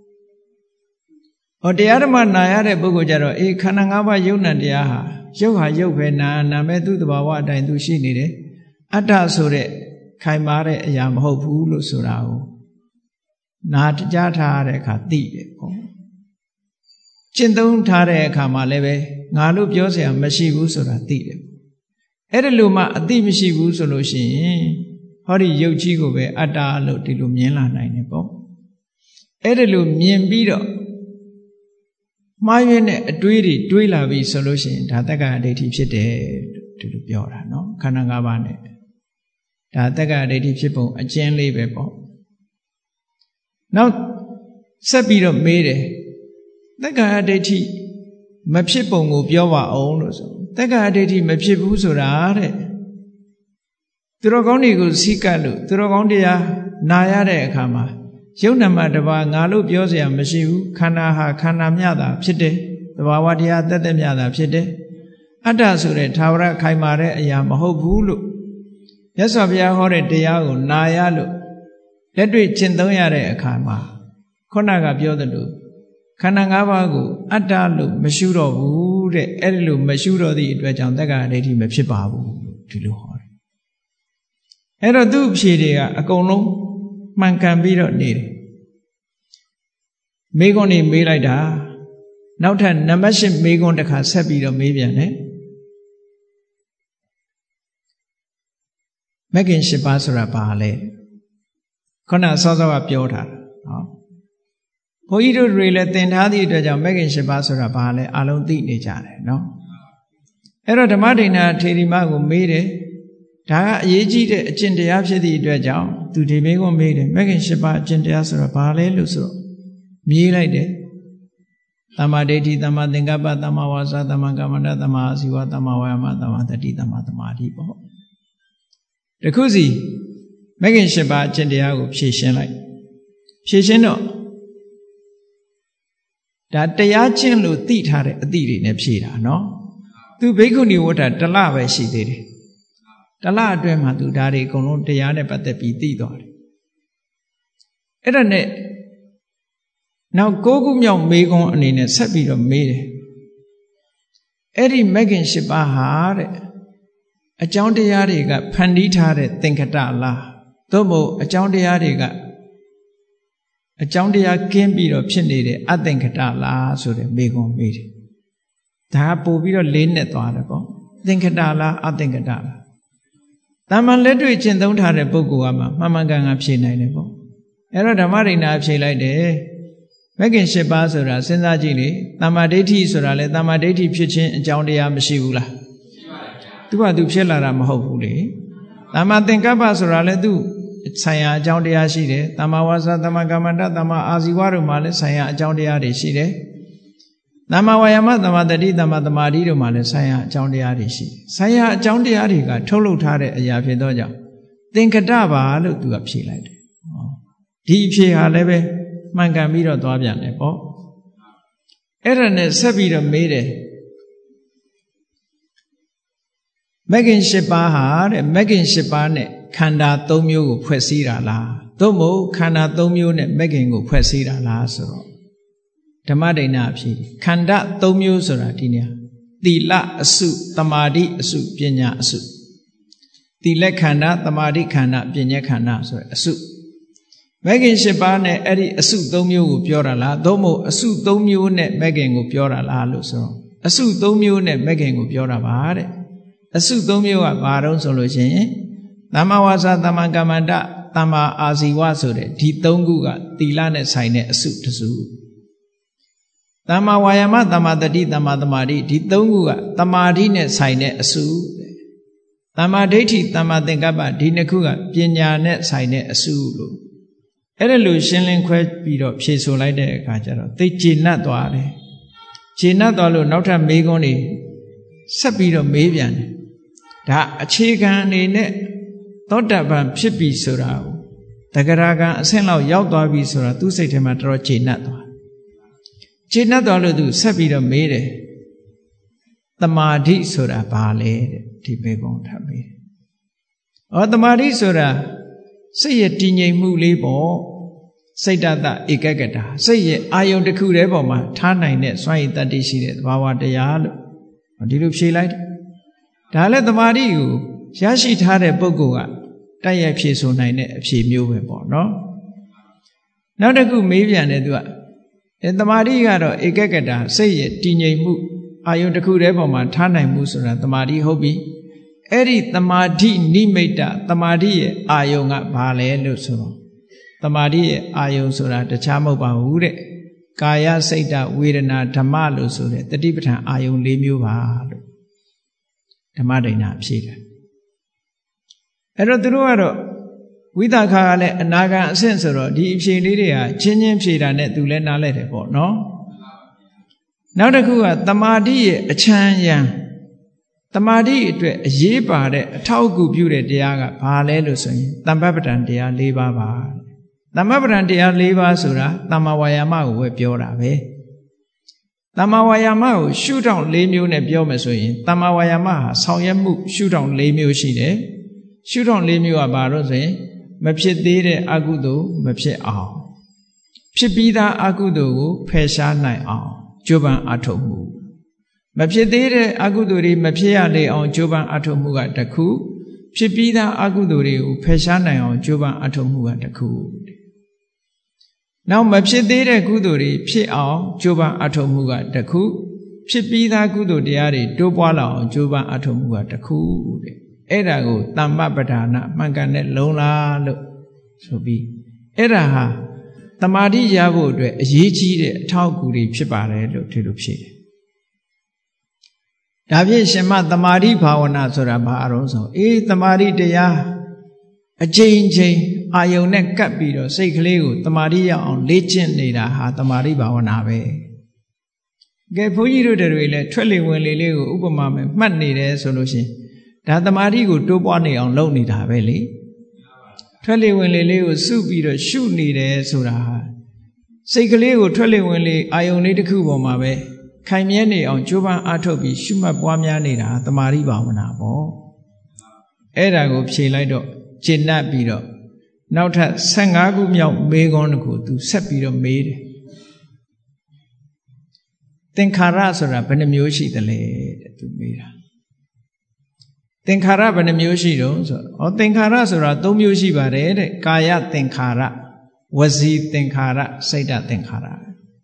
ဟောတရားဓမ္မနာရတဲ့ပုဂ္ဂိုလ်ကြတော့အေးခန္ဓာ၅ပါးယုံနာတရားဟာရုပ်ပဲနာမဲ့သူ့တဘာဝအတိုင်းသူရှိနေတယ်အတ္တဆိုတဲ့ခိုင်မာတဲ့အရာမဟုတ်ဘူးလို့ဆိုတာကိုနာကြားထားတဲ့အခါသိတယ်ပေါ့ကျင့်သုံးထားတဲ့အခါမှာလည်းပဲငါလို့ပြောเสียမရှိဘူးဆိုတာသိတယ်အဲ့ဒါလို့မှအသိမရှိဘူးဆိုလို့ရှိရင်ဟောဒီရုပ်ကြီးကိုပဲအတ္တလို့ဒီလိုမြင်လာနိုင်တယ်ပေါ့အဲ့ဒါလို့မြင်ပြီးတော့မှားယွင်းတဲ့အတွေးတွေတွေးလာပြီဆိုလို့ရှိရင်ဒါတက္ကာယဒိဋ္ဌိဖြစ်တယ်ဒီလိုပြောတာနော်ခန္ဓာ၅ပါးနဲ့ဒါတက္ကာယဒိဋ္ဌိဖြစ်ပုံအကျဉ်းလေးပဲပေါ့နောက်ဆက်ပြီးတော့မေးတယ်တက္ကာယဒိဋ္ဌိမဖြစ်ပုံကိုပြောပါအောင်လို့ဆိုတက္ကာယဒိဋ္ဌိမဖြစ်ဘူးဆိုတာတဲ့သူတော်ကောင်းတွေကိုစိကပ်လို့သူတော်ကောင်းတရားနာရတဲ့အခါမှာယုံနာမတပါငါလို့ပြောเสียမရှိဘူးခန္ဓာဟာခန္ဓာမြတာဖြစ်တယ်သဘာဝတရားတသက်မြတာဖြစ်တယ်အတ္တဆိုတဲ့သာဝရခိုင်မာတဲ့အရာမဟုတ်ဘူးလို့မြတ်စွာဘုရားဟောတဲ့တရားကိုနာရလို့လက်တွေ့ကျင့်သုံးရတဲ့အခါမှာခုနကပြောသလိုခန္ဓာ၅ပါးကိုအတ္တလို့မရှုတော့ဘူးတဲ့အဲ့ဒီလိုမရှုတော့သည့်အတွက်ကြောင့်တက္ကာယဒိဋ္ဌိမဖြစ်ပါဘူးဒီလိုဟောတယ်အဲ့တော့သူ့အဖြေတွေကအကုန်လုံးမှန်ကန်ပြီးတော့နေတယ်မေးခွန်းတွေမေးလိုက်တာနောက်ထပ်နံပါတ်8မေးခွန်းတစ်ခါဆက်ပြီးတော့မေးပြန်တယ်မဂ်ခင်၈ပါးဆိုတာဘာလဲခုနစောစောကပြောထားတာဟောဘုန်းကြီးတို့တွေလည်းသင်ထားသည့်အတွက်ကြောင့်မဂ်ခင်၈ပါးဆိုတာဘာလဲအလုံးသိနေကြတယ်နော်အဲ့တော့ဓမ္မဒိဋ္ဌာထေရီမကိုမေးတယ်ဒါကအရေးကြီးတဲ့အကျင့်တရားဖြစ်သည့်အတွက်ကြောင့်သူဒီမေးခွန်းမေးတယ်မဂ်ခင်၈ပါးအကျင့်တရားဆိုတာဘာလဲလို့ဆိုတော့မြည်လိုက်တယ်သမ္မာဒိဋ္ဌိသမ္မာသင်္ကပ္ပသမ္မာဝါစာသမ္မာကမ္မန္တသမ္မာအာဇီဝသမ္မာဝါယာမသမ္မာတတိသမ္မာသမာဓိပေါ့တခုစီမဂ်ခင်၈ပါးအကျင့်တရားကိုဖြည့်ရှင်းလိုက်ဖြည့်ရှင်းတော့ဒါတရားကျင့်လို့သိထားတဲ့အသည့်တွေနဲ့ဖြည့်တာနော်သူဘိက္ခုနီဝတ္ထတစ်လပဲရှိသေးတယ်တစ်လအတွင်းမှာသူဒါတွေအကုန်လုံးတရားနဲ့ပတ်သက်ပြီးသိသွားတယ်အဲ့ဒါနဲ့နောက်9ခုမြောက်မေးခွန်းအနေနဲ့ဆက်ပြီးတော့မေးတယ်အဲ့ဒီမဂ်ခင်၈ပါးဟာတဲ့အကြောင်းတရားတွေကဖန်တီးထားတဲ့သင်္ခတလားသို့မဟုတ်အကြောင်းတရားတွေကအကြောင်းတရားကင်းပြီးတော့ဖြစ်နေတဲ့အသင်္ခတလားဆိုတဲ့မေးခွန်းမေးတယ်ဒါပို့ပြီးတော့လေးနဲ့သွားတယ်ပေါ့သင်္ခတလားအသင်္ခတလားတာမန်လက်တွေ့ကျင့်သုံးထားတဲ့ပုဂ္ဂိုလ်ကမှမှန်ကန်ကန်ဖြေနိုင်တယ်ပေါ့အဲ့တော့ဓမ္မဒိဋ္ဌာဖြေလိုက်တယ်မဂ်ခင်၈ပါးဆိုတာစဉ်းစားကြည့်လေသမ္မာဒိဋ္ဌိဆိုတာလေသမ္မာဒိဋ္ဌိဖြစ်ခြင်းအကြောင်းတရားမရှိဘူးလားရှိပါဗျာသူကသူဖြစ်လာတာမဟုတ်ဘူးလေသမ္မာသင်္ကပ္ပဆိုတာလေသူဆိုင်ရာအကြောင်းတရားရှိတယ်သမ္မာဝါစာသမ္မာကမ္မန္တသမ္မာအာဇီဝတို့မှာလည်းဆိုင်ရာအကြောင်းတရားတွေရှိတယ်သမ္မာဝါယာမသမ္မာတတိသမ္မာသမာဓိတို့မှာလည်းဆိုင်ရာအကြောင်းတရားတွေရှိတယ်ဆိုင်ရာအကြောင်းတရားတွေကထုတ်လုပ်ထားတဲ့အရာဖြစ်သောကြောင့်သင်္ကတပါလို့သူကဖြေလိုက်တယ်ဒီအဖြေဟာလည်းပဲမှန်ကန်ပြီးတော့သွားပြန်တယ်ပေါ့အဲ့ဒါနဲ့ဆက်ပြီးတော့မေးတယ်မဂ်ခင်၈ပါးဟာတဲ့မဂ်ခင်၈ပါးနဲ့ခန္ဓာ၃မျိုးကိုဖွဲ့စည်းတာလားသို့မဟုတ်ခန္ဓာ၃မျိုးနဲ့မဂ်ခင်ကိုဖွဲ့စည်းတာလားဆိုတော့ဓမ္မဒိဋ္ဌာအဖြစ်ခန္ဓာ၃မျိုးဆိုတာဒီနေရာသီလအစုသမာဓိအစုပညာအစုသီလခန္ဓာသမာဓိခန္ဓာပညာခန္ဓာဆိုတဲ့အစုမဂ်ခင်၈ပါးနဲ့အဲ့ဒီအစု၃မျိုးကိုပြောတာလားသို့မဟုတ်အစု၃မျိုးနဲ့မဂ်ခင်ကိုပြောတာလားလို့ဆိုတော့အစု၃မျိုးနဲ့မဂ်ခင်ကိုပြောတာပါတဲ့အစု၃မျိုးကဘာတုံးဆိုလို့ရှိရင်သမ္မာဝါစာသမ္မာကမ္မန္တသမ္မာအာဇီဝဆိုတဲ့ဒီ၃ခုကသီလနဲ့ဆိုင်တဲ့အစုတစ်စုသမ္မာဝါယာမသမ္မာတတိသမ္မာသမာဓိဒီ၃ခုကသမာဓိနဲ့ဆိုင်တဲ့အစုသမ္မာဒိဋ္ဌိသမ္မာသင်္ကပ္ပဒီနှစ်ခုကပညာနဲ့ဆိုင်တဲ့အစုလို့အဲ့ဒါလို့ရှင်းလင်းခွဲပြီးတော့ဖြေဆိုလိုက်တဲ့အခါကျတော့သိကျေနပ်သွားတယ်ကျေနပ်သွားလို့နောက်ထပ်မေးခွန်းတွေဆက်ပြီးတော့မေးပြန်တယ်ဒါအခြေခံအနေနဲ့သောတပန်ဖြစ်ပြီဆိုတာကိုတဂရကံအဆင့်လောက်ရောက်သွားပြီဆိုတာသူ့စိတ်ထဲမှာတော်တော်ကျေနပ်သွားလို့သူဆက်ပြီးတော့မေးတယ်သမာဓိဆိုတာဘာလဲတဲ့ဒီမေးခွန်းထပ်မေးတယ်သမာဓိဆိုတာစိတ်ရဲ့တည်ငြိမ်မှုလေးပေါ့စိတ်တတဧကဂတစိတ်ရဲ့အာယုံတစ်ခုတည်းပေါ်မှာထားနိုင်တဲ့စွမ်းရည်တတ္တိရှိတဲ့သဘာဝတရားလို့ဒီလိုဖြေလိုက်တယ်ဒါလည်းသမာဓိကိုရရှိထားတဲ့ပုဂ္ဂိုလ်ကတိုက်ရိုက်ဖြေဆိုနိုင်တဲ့အဖြေမျိုးပဲပေါ့နော်နောက်တစ်ခုမေးပြန်တယ်သူကသမာဓိကတော့ဧကဂတစိတ်ရဲ့တည်ငြိမ်မှုအာယုံတစ်ခုတည်းပေါ်မှာထားနိုင်မှုဆိုတာသမာဓိဟုတ်ပြီအဲ့ဒီသမာဓိနိမိတ်တသမာဓိရဲ့အာယုံကဘာလဲလို့ဆိုတော့သမာဓိရဲ့အာယုံဆိုတာတခြားမဟုတ်ပါဘူးတဲ့ကာယစိတ်တဝေဒနာဓမ္မလို့ဆိုတဲ့တတိပဋ္ဌာန်အာယုံ၄မျိုးပါလို့ဓမ္မဒိဋ္ဌာဖြေတယ်အဲ့တော့သူတို့ကတော့ဝိသခာကလည်းအနာဂံအဆင့်ဆိုတော့ဒီအဖြေလေးတွေဟာချင်းချင်းဖြေတာနဲ့သူလည်းနားလဲတယ်ပေါ့နော်နောက်တစ်ခုကသမာဓိရဲ့အချမ်းရံသမာဓိအတွက်အရေးပါတဲ့အထောက်အကူပြုတဲ့တရားကဘာလဲလို့ဆိုရင်သမ္ပပဋ္ဌာန်တရား၄ပါးပါသမ္ပပဋ္ဌာန်တရား၄ပါးဆိုတာသမ္မာဝါယာမကိုပဲပြောတာပဲသမ္မာဝါယာမကိုရှုထောင့်၄မျိုးနဲ့ပြောမယ်ဆိုရင်သမ္မာဝါယာမဟာဆောင်ရွက်မှုရှုထောင့်၄မျိုးရှိတယ်ရှုထောင့်၄မျိုးကဘာလို့ဆိုရင်မဖြစ်သေးတဲ့အကုသိုလ်မဖြစ်အောင်ဖြစ်ပြီးသားအကုသိုလ်ကိုဖယ်ရှားနိုင်အောင်ကြိုးပမ်းအထောက်မှုမဖြစ်သေးတဲ့အကုသိုလ်တွေမဖြစ်ရလေအောင်ကြိုးပမ်းအထောက်မှုကတစ်ခုဖြစ်ပြီးသားအကုသိုလ်တွေကိုဖယ်ရှားနိုင်အောင်ကြိုးပမ်းအထောက်မှုကတစ်ခုနောက်မဖြစ်သေးတဲ့ကုသိုလ်တွေဖြစ်အောင်ကြိုးပမ်းအထောက်မှုကတစ်ခုဖြစ်ပြီးသားကုသိုလ်တရားတွေတိုးပွားလာအောင်ကြိုးပမ်းအထောက်မှုကတစ်ခုတဲ့အဲ့ဒါကိုတမ္မပဌာနာမှန်ကန်တဲ့လုံလားလို့ဆိုပြီးအဲ့ဒါဟာတမာတိရဖို့အတွက်အရေးကြီးတဲ့အထောက်အကူတွေဖြစ်ပါတယ်လို့ဒီလိုဖြေတယ်ဒါဖြင့်ရှင်မတမာတိဘာဝနာဆိုတာဘာအရုံးဆိုတမာတိတရားအချိန်ချင်းအာယုန်နဲ့ကပ်ပြီးတော့စိတ်ကလေးကိုတမာတိရအောင်လေ့ကျင့်နေတာဟာတမာတိဘာဝနာပဲကဲဘုန်းကြီးတို့တွေလည်းထွက်လေဝင်လေလေးကိုဥပမာမဲ့မှတ်နေတယ်ဆိုလို့ရှိရင်ဒါတမာတိကိုတိုးပွားနေအောင်လုပ်နေတာပဲလေထွက်လေဝင်လေလေးကိုစုပြီးတော့ရှုနေတယ်ဆိုတာဟာစိတ်ကလေးကိုထွက်လေဝင်လေအာယုန်လေးတစ်ခုပေါ်မှာပဲခိုင်မြဲနေအောင်ကြိုးပမ်းအားထုတ်ပြီးရှုမှတ်ပွားများနေတာတမာတိဘာဝနာပေါ့အဲ့ဒါကိုဖြေလိုက်တော့ကျင့်တတ်ပြီးတော့နောက်ထပ်15ခုမြောက်မေးခွန်းတစ်ခုသူဆက်ပြီးတော့မေးတယ်သင်္ခါရဆိုတာဘယ်နှမျိုးရှိသလဲတဲ့သူမေးတာသင်္ခါရဘယ်နှမျိုးရှိတော့ဆိုတော့သင်္ခါရဆိုတာ3မျိုးရှိပါတယ်တဲ့ကာယသင်္ခါရဝစီသင်္ခါရစိတ်တသင်္ခါရ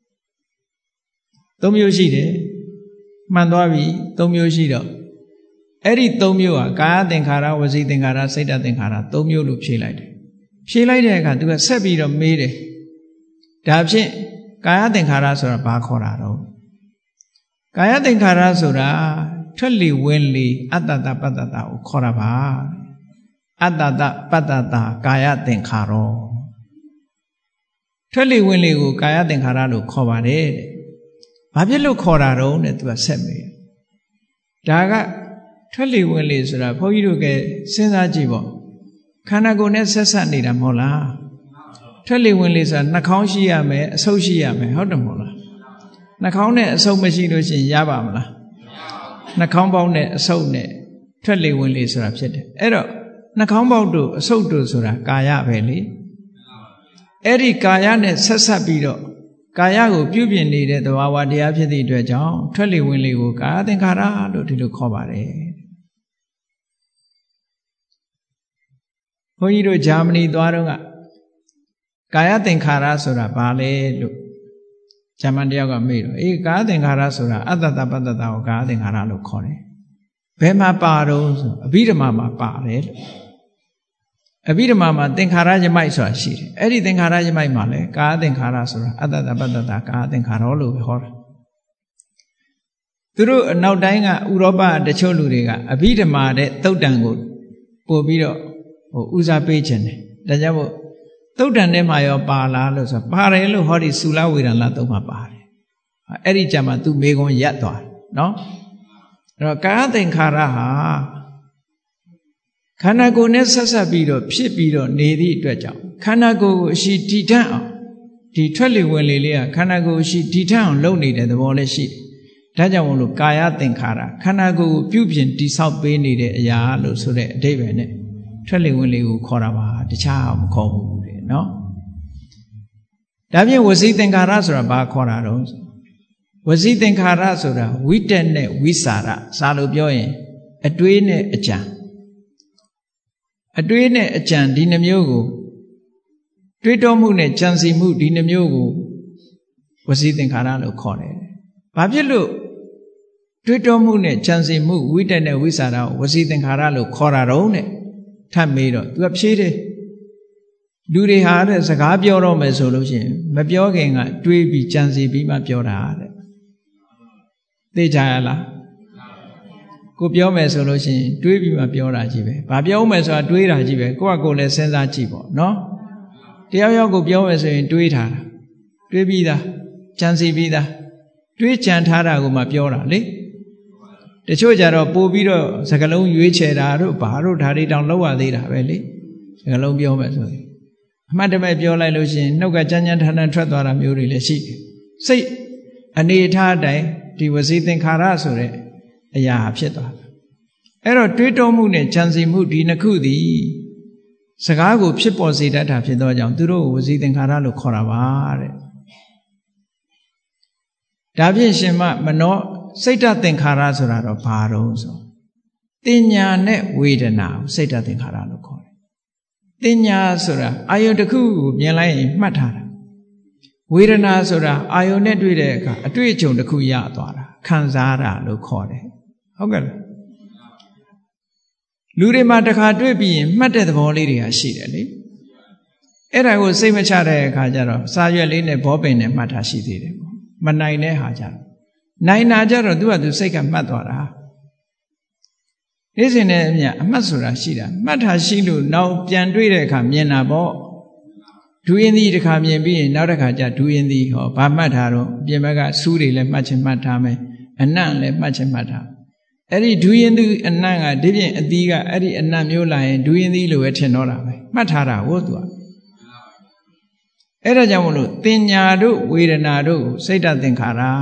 3မျိုးရှိတယ်မှန်သွားပြီ3မျိုးရှိတော့အဲ့ဒီ3မျိုးဟာကာယသင်္ခါရဝစီသင်္ခါရစိတ်တသင်္ခါရ3မျိုးလို့ဖြေလိုက်တယ်ဖြေလိုက်တဲ့အခါသူကဆက်ပြီးတော့မေးတယ်ဒါဖြင့်ကာယသင်္ခါရဆိုတာဘာခေါ်တာတော့ကာယသင်္ခါရဆိုတာထွက်လေဝင်လေအတ္တတပတ္တတာကိုခေါ်တာပါအတ္တတပတ္တတာကာယသင်္ခါရောထွက်လေဝင်လေကိုကာယသင်္ခါရလို့ခေါ်ပါတယ်တဲ့ဘာဖြစ်လို့ခေါ်တာတော့တဲ့သူကဆက်မေးဒါကထွက်လေဝင်လေဆိုတာဘုန်းကြီးတို့ကစဉ်းစားကြည့်ပေါ့ခန္ဓာကိုယ်နဲ့ဆက်ဆက်နေတာမဟုတ်လားထွက်လေဝင်လေဆိုတာနှာခေါင်းရှိရမယ်အဆုပ်ရှိရမယ်ဟုတ်တယ်မဟုတ်လားနှာခေါင်းနဲ့အဆုပ်မရှိလို့ရှိရင်ရပါမလားနှာခေါင်းပေါက်နဲ့အဆုပ်နဲ့ထွက်လေဝင်လေဆိုတာဖြစ်တယ်အဲ့တော့နှာခေါင်းပေါက်တို့အဆုပ်တို့ဆိုတာကာယပဲလေအဲ့ဒီကာယနဲ့ဆက်ဆက်ပြီးတော့ကာယကိုပြုပြင်နေတဲ့သဘာဝတရားဖြစ်သည့်အတွက်ကြောင့်ထွက်လေဝင်လေကိုကာယသင်္ခါရလို့ဒီလိုခေါ်ပါတယ်ဘုန်းကြီးတို့ဂျာမနီသွားတော့ကကာယသင်္ခါရဆိုတာဘာလဲလို့ဂျာမန်တယောက်ကမေးတော့ကာယသင်္ခါရဆိုတာအတ္တတပတ္တတာကိုကာယသင်္ခါရလို့ခေါ်တယ်ဘယ်မှာပါတော့ဆိုအဘိဓမ္မာမှာပါတယ်လို့အဘိဓမ္မာမှာသင်္ခါရယမိုက်ဆိုတာရှိတယ်အဲ့ဒီသင်္ခါရယမိုက်မှာလည်းကာယသင်္ခါရဆိုတာအတ္တတပတ္တတာကာယသင်္ခါရလို့ပဲဟောတာသူတို့အနောက်တိုင်းကဥရောပတချို့လူတွေကအဘိဓမ္မာတဲ့သုတ်တံကိုပို့ပြီးတော့ဦးစားပေးခြင်းတယ်ဒါကြောင့်မို့သုတ်တံထဲမှာရောပါလားလို့ဆိုပါတယ်လို့ဟောဒီသုလဝေဒနာသုံးမှာပါတယ်အဲ့ဒီကြမှာသူမေကွန်ရက်သွားတယ်နော်အဲ့တော့ကာယသင်္ခါရဟာခန္ဓာကိုယ်နဲ့ဆက်ဆက်ပြီးတော့ဖြစ်ပြီးတော့နေသည့်အတွက်ကြောင့်ခန္ဓာကိုယ်ကိုအရှိတည်ထအောင်ဒီထွက်လေဝင်လေလေးကခန္ဓာကိုယ်အရှိတည်ထအောင်လုပ်နေတဲ့သဘောလည်းရှိတယ်ဒါကြောင့်မို့လို့ကာယသင်္ခါရခန္ဓာကိုယ်ကိုပြုပြင်တိဆောက်ပေးနေတဲ့အရာလို့ဆိုတဲ့အဓိပ္ပာယ်နဲ့ထွက်လေဝင်လေကိုခေါ်တာပါတခြားမခေါ်ဘူးတဲ့နော်ဒါဖြင့်ဝစီသင်္ခါရဆိုတာဘာခေါ်တာတော့ဝစီသင်္ခါရဆိုတာဝိတက်နဲ့ဝိစာရစာလို့ပြောရင်အတွေးနဲ့အကြံအတွေးနဲ့အကြံဒီနှမျိုးကိုတွေးတောမှုနဲ့ကြံစီမှုဒီနှမျိုးကိုဝစီသင်္ခါရလို့ခေါ်တယ်ဘာဖြစ်လို့တွေးတောမှုနဲ့ကြံစီမှုဝိတက်နဲ့ဝိစာရကိုဝစီသင်္ခါရလို့ခေါ်တာတော့နဲ့ထပ်မေးတော့သူကဖြေတယ်လူတွေဟာတဲ့စကားပြောတော့မယ်ဆိုလို့ရှိရင်မပြောခင်ကတွေးပြီးကြံစီပြီးမှပြောတာတဲ့သိကြရလားကိုပြောမယ်ဆိုလို့ရှိရင်တွေးပြီးမှပြောတာကြီးပဲဘာပြောမယ်ဆိုတာတွေးတာကြီးပဲကိုယ့်ကကိုယ်လည်းစဉ်းစားကြည့်ပေါ့နော်တယောက်ယောက်ကိုပြောမယ်ဆိုရင်တွေးထားတာတွေးပြီးသားကြံစီပြီးသားတွေးကြံထားတာကိုမှပြောတာလေတချို့ကြတော့ပို့ပြီးတော့စကလုံးရွေးချယ်တာတို့ဘာတို့ဓာရီတောင်လောက်ရသေးတာပဲလေစကလုံးပြောမယ်ဆိုရင်အမှတ်တမဲ့ပြောလိုက်လို့ရှိရင်နှုတ်ကကြမ်းကြမ်းထန်ထန်ထွက်သွားတာမျိုးတွေလည်းရှိတယ်စိတ်အနေထားအတိုင်းဒီဝစီသင်္ခါရဆိုတဲ့အရာဖြစ်သွားတယ်အဲ့တော့တွေးတောမှုနဲ့ကြံစီမှုဒီနှစ်ခုသည်စကားကိုဖြစ်ပေါ်စေတတ်တာဖြစ်သောကြောင့်သူတို့ကိုဝစီသင်္ခါရလို့ခေါ်တာပါတဲ့ဒါဖြင့်ရှင်မနောစိတ်တသင်္ခါရဆိုတာတော့ဘာတော့ဆိုတင်ညာနဲ့ဝေဒနာကိုစိတ်ဓာတ်သင်္ခါရလို့ခေါ်တယ်တင်ညာဆိုတာအာယုန်တစ်ခုကိုမြင်လိုက်ရင်မှတ်ထားတာဝေဒနာဆိုတာအာယုန်နဲ့တွေ့တဲ့အခါအတွေ့အကြုံတစ်ခုရသွားတာခံစားတာလို့ခေါ်တယ်ဟုတ်ကဲ့လားလူတွေမှာတစ်ခါတွေ့ပြီးရင်မှတ်တဲ့သဘောလေးတွေကရှိတယ်လေအဲ့ဒါကိုစိတ်မချတဲ့အခါကျတော့စာရွက်လေးနဲ့ဘောပင်နဲ့မှတ်ထားရှိသေးတယ်ပေါ့မနိုင်တဲ့ဟာကြတော့နိုင်တာကြတော့သူကသူစိတ်ကမှတ်သွားတာနေ့စဉ်နဲ့အမျှအမှတ်ဆိုတာရှိတာမှတ်ထားရှိလို့နောက်ပြန်တွေ့တဲ့အခါမြင်တာပေါ့ဒူးရင်သီးတစ်ခါမြင်ပြီးရင်နောက်တစ်ခါကျဒူးရင်သီးဟောဘာမှတ်ထားတော့ပြင်ဘက်ကစူးတွေလည်းမှတ်ချင်းမှတ်ထားမယ်အနံ့လည်းမှတ်ချင်းမှတ်ထားအဲ့ဒီဒူးရင်သီးအနံ့ကဒီပြင်အသီးကအဲ့ဒီအနံ့မျိုးလာရင်ဒူးရင်သီးလိုပဲထင်တော့တာပဲမှတ်ထားတာဟုတ်သူကအဲ့ဒါကြောင့်မလို့တင်ညာတို့ဝေဒနာတို့စိတ်ဓာတ်သင်္ခါရ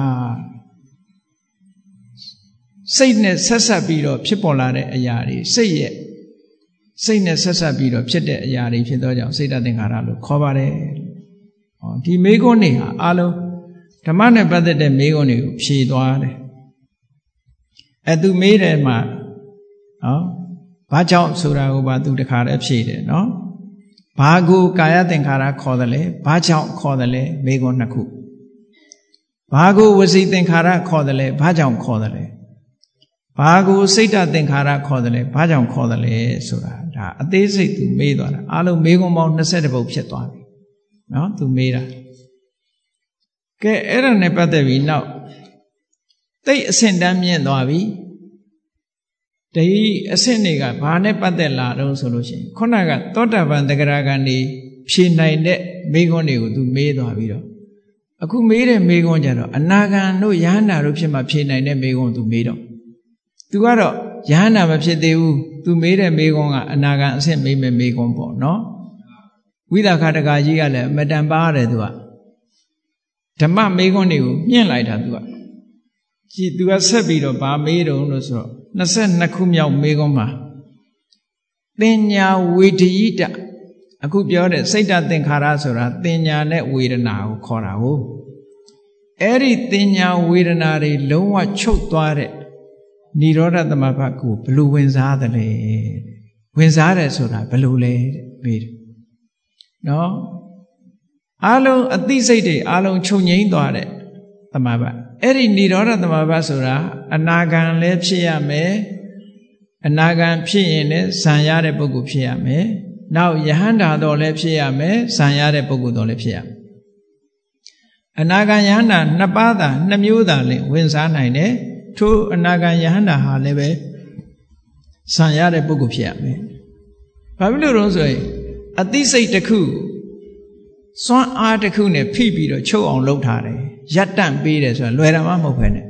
စိတ်နဲ့ဆက်ဆက်ပြီးတော့ဖြစ်ပေါ်လာတဲ့အရာတွေစိတ်နဲ့ဆက်ဆက်ပြီးတော့ဖြစ်တဲ့အရာတွေဖြစ်သောကြောင့်စိတ်ဓာတ်သင်္ခါရလို့ခေါ်ပါတယ်။ဟောဒီမေခွန်းတွေဟာအလုံးဓမ္မနဲ့ပတ်သက်တဲ့မေခွန်းတွေကိုဖြေသွားတယ်။သူမေးတယ်မှာနော်ဘာကြောင့်ဆိုတာကိုပါသူတခါတည်းဖြေတယ်နော်။ဘာကိုကာယသင်္ခါရခေါ်တယ်လဲဘာကြောင့်ခေါ်တယ်လဲမေခွန်းနှစ်ခု။ဘာကိုဝစီသင်္ခါရခေါ်တယ်လဲဘာကြောင့်ခေါ်တယ်လဲဘာကိုစိတ်ဓာတ်သင်္ခါရခေါ်တယ်လဲဘာကြောင့်ခေါ်တယ်လဲဆိုတာဒါအသေးစိတ်သူမေးသွားတာအားလုံးမေးခွန်းပေါင်း20ပုဒ်ဖြစ်သွားပြီနော်သူမေးတာကဲအဲ့ဒါနဲ့ပတ်သက်ပြီးနောက်သိအဆင့်တန်းမြင့်သွားပြီဒီအဆင့်တွေကဘာနဲ့ပတ်သက်လာတော့ဆိုလို့ရှိရင်ခုနကသောတာပန်တဂရဂံနေဖြေနိုင်တဲ့မေးခွန်းတွေကိုသူမေးသွားပြီးတော့အခုမေးတဲ့မေးခွန်းကြတော့အနာဂံတို့ယဟန္တာတို့ဖြစ်မှဖြေနိုင်တဲ့မေးခွန်းသူမေးတော့သူကတော့ယဟန္တာမဖြစ်သေးဘူးသူမေးတဲ့မေးခွန်းကအနာဂံအဆင့်မေးမဲ့မေးခွန်းပေါ့နော်ဝိသခတကာကြီးကလည်းအမတန်ပါရတယ်သူကဓမ္မမေးခွန်းတွေကိုမြင့်လိုက်တာသူကကြည်သူကဆက်ပြီးတော့ဗာမေးတော့လို့ဆိုတော့22ခုမြောက်မေးခွန်းမှာသင်ညာဝေဒယိတအခုပြောတဲ့စိတ်ဓာတ်သင်္ခါရဆိုတာသင်ညာနဲ့ဝေဒနာကိုခေါ်တာဟုတ်အဲ့ဒီသင်ညာဝေဒနာတွေလုံးဝချုပ်သွားတဲ့နိရောဓသမဘတ်ကိုဘယ်လိုဝင်စားသလဲဝင်စားတယ်ဆိုတာဘယ်လိုလဲမေးတယ်နော်အားလုံးအသိစိတ်တွေအားလုံးချုပ်ငြိမ်းသွားတဲ့သမဘတ်အဲ့ဒီနိရောဓသမဘတ်ဆိုတာအနာဂံလည်းဖြစ်ရမယ်အနာဂံဖြစ်ရင်လည်းဇံရတဲ့ပုဂ္ဂိုလ်ဖြစ်ရမယ်နောက်ယဟန္တာတော်လည်းဖြစ်ရမယ်ဇံရတဲ့ပုဂ္ဂိုလ်တော်လည်းဖြစ်ရမယ်အနာဂံယဟန္တာနှစ်ပါးသာနှစ်မျိုးသာလင်ဝင်စားနိုင်တယ်ထိုအနာဂံယဟန္တာဟာလည်းပဲဇံရတဲ့ပုဂ္ဂိုလ်ဖြစ်ရမယ်ဘာဖြစ်လို့တော့ဆိုရင်အသိစိတ်တစ်ခုစွမ်းအားတစ်ခုနဲ့ဖိပြီးတော့ချုပ်အောင်လုပ်ထားတယ်ရပ်တန့်ပေးတယ်ဆိုတာလွယ်တာမှမဟုတ်ဘဲနဲ့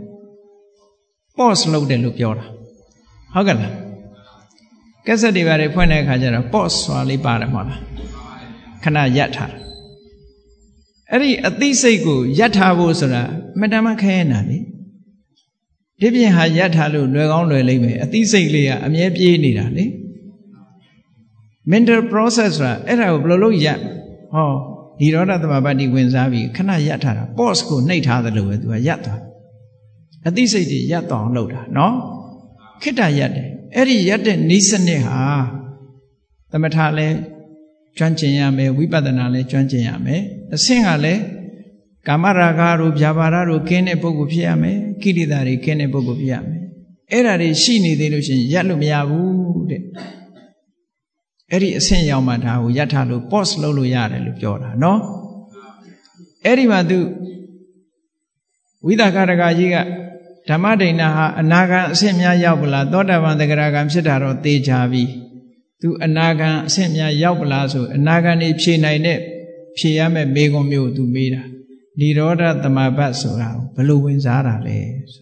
pause လုပ်တယ်လို့ပြောတာဟုတ်ကဲ့လားကက်ဆက်တွေပါတွေဖွင့်တဲ့အခါကျတော့ pause ဆိုတာလေးပါတယ်မဟုတ်လားခဏရပ်ထားတာအဲ့ဒီအသိစိတ်ကိုရပ်ထားဖို့ဆိုတာမတမခဲနာလေဒီပြင်ဟာရပ်ထားလို့လွယ်ကောင်းလွယ်လိမ့်မယ်အသိစိတ်လေးကအမြဲပြေးနေတာလေ mental process ဆိုတာအဲ့ဒါကိုဘယ်လိုလုပ်ရပ်ဟောဒီရောဓသမဘတ်ဒီဝင်စားပြီးခဏရပ်ထားတာ pause ကိုနှိပ်ထားသလိုပဲသူကရပ်သွားအသိစိတ်တွေရပ်သွားအောင်လုပ်တာနော်ခိတ္တရပ်တယ်အဲ့ဒီရပ်တဲ့ဤစနစ်ဟာသမထလည်းကျွမ်းကျင်ရမယ်ဝိပဿနာလည်းကျွမ်းကျင်ရမယ်အဆင့်ကလည်းကာမရာဂတို့ဗျာပါဒတို့ကင်းတဲ့ပုဂ္ဂိုလ်ဖြစ်ရမယ်ကိလေသာတွေကင်းတဲ့ပုဂ္ဂိုလ်ဖြစ်ရမယ်အဲ့ဒါတွေရှိနေသေးလို့ရှိရင်ရပ်လို့မရဘူးတဲ့အဲ့ဒီအဆင့်ရောက်မှဒါကိုရပ်ထားလို့ pause လုပ်လို့ရတယ်လို့ပြောတာနော်အဲ့ဒီမှာသူဝိသကရကကြီးကဓမ္မဒိဏဟာအနာဂံအဆင့်များရောက်ပလားသောတာပန်သဂရဂံဖြစ်တာတော့သေချာပြီသူအနာဂံအဆင့်များရောက်ပလားဆိုအနာဂံနေဖြေနိုင်တဲ့ဖြေရမယ့်မေခွန်းမျိုးသူမေးတာနိရောဓသမဘတ်ဆိုတာဘယ်လိုဝင်စားတာလဲဆို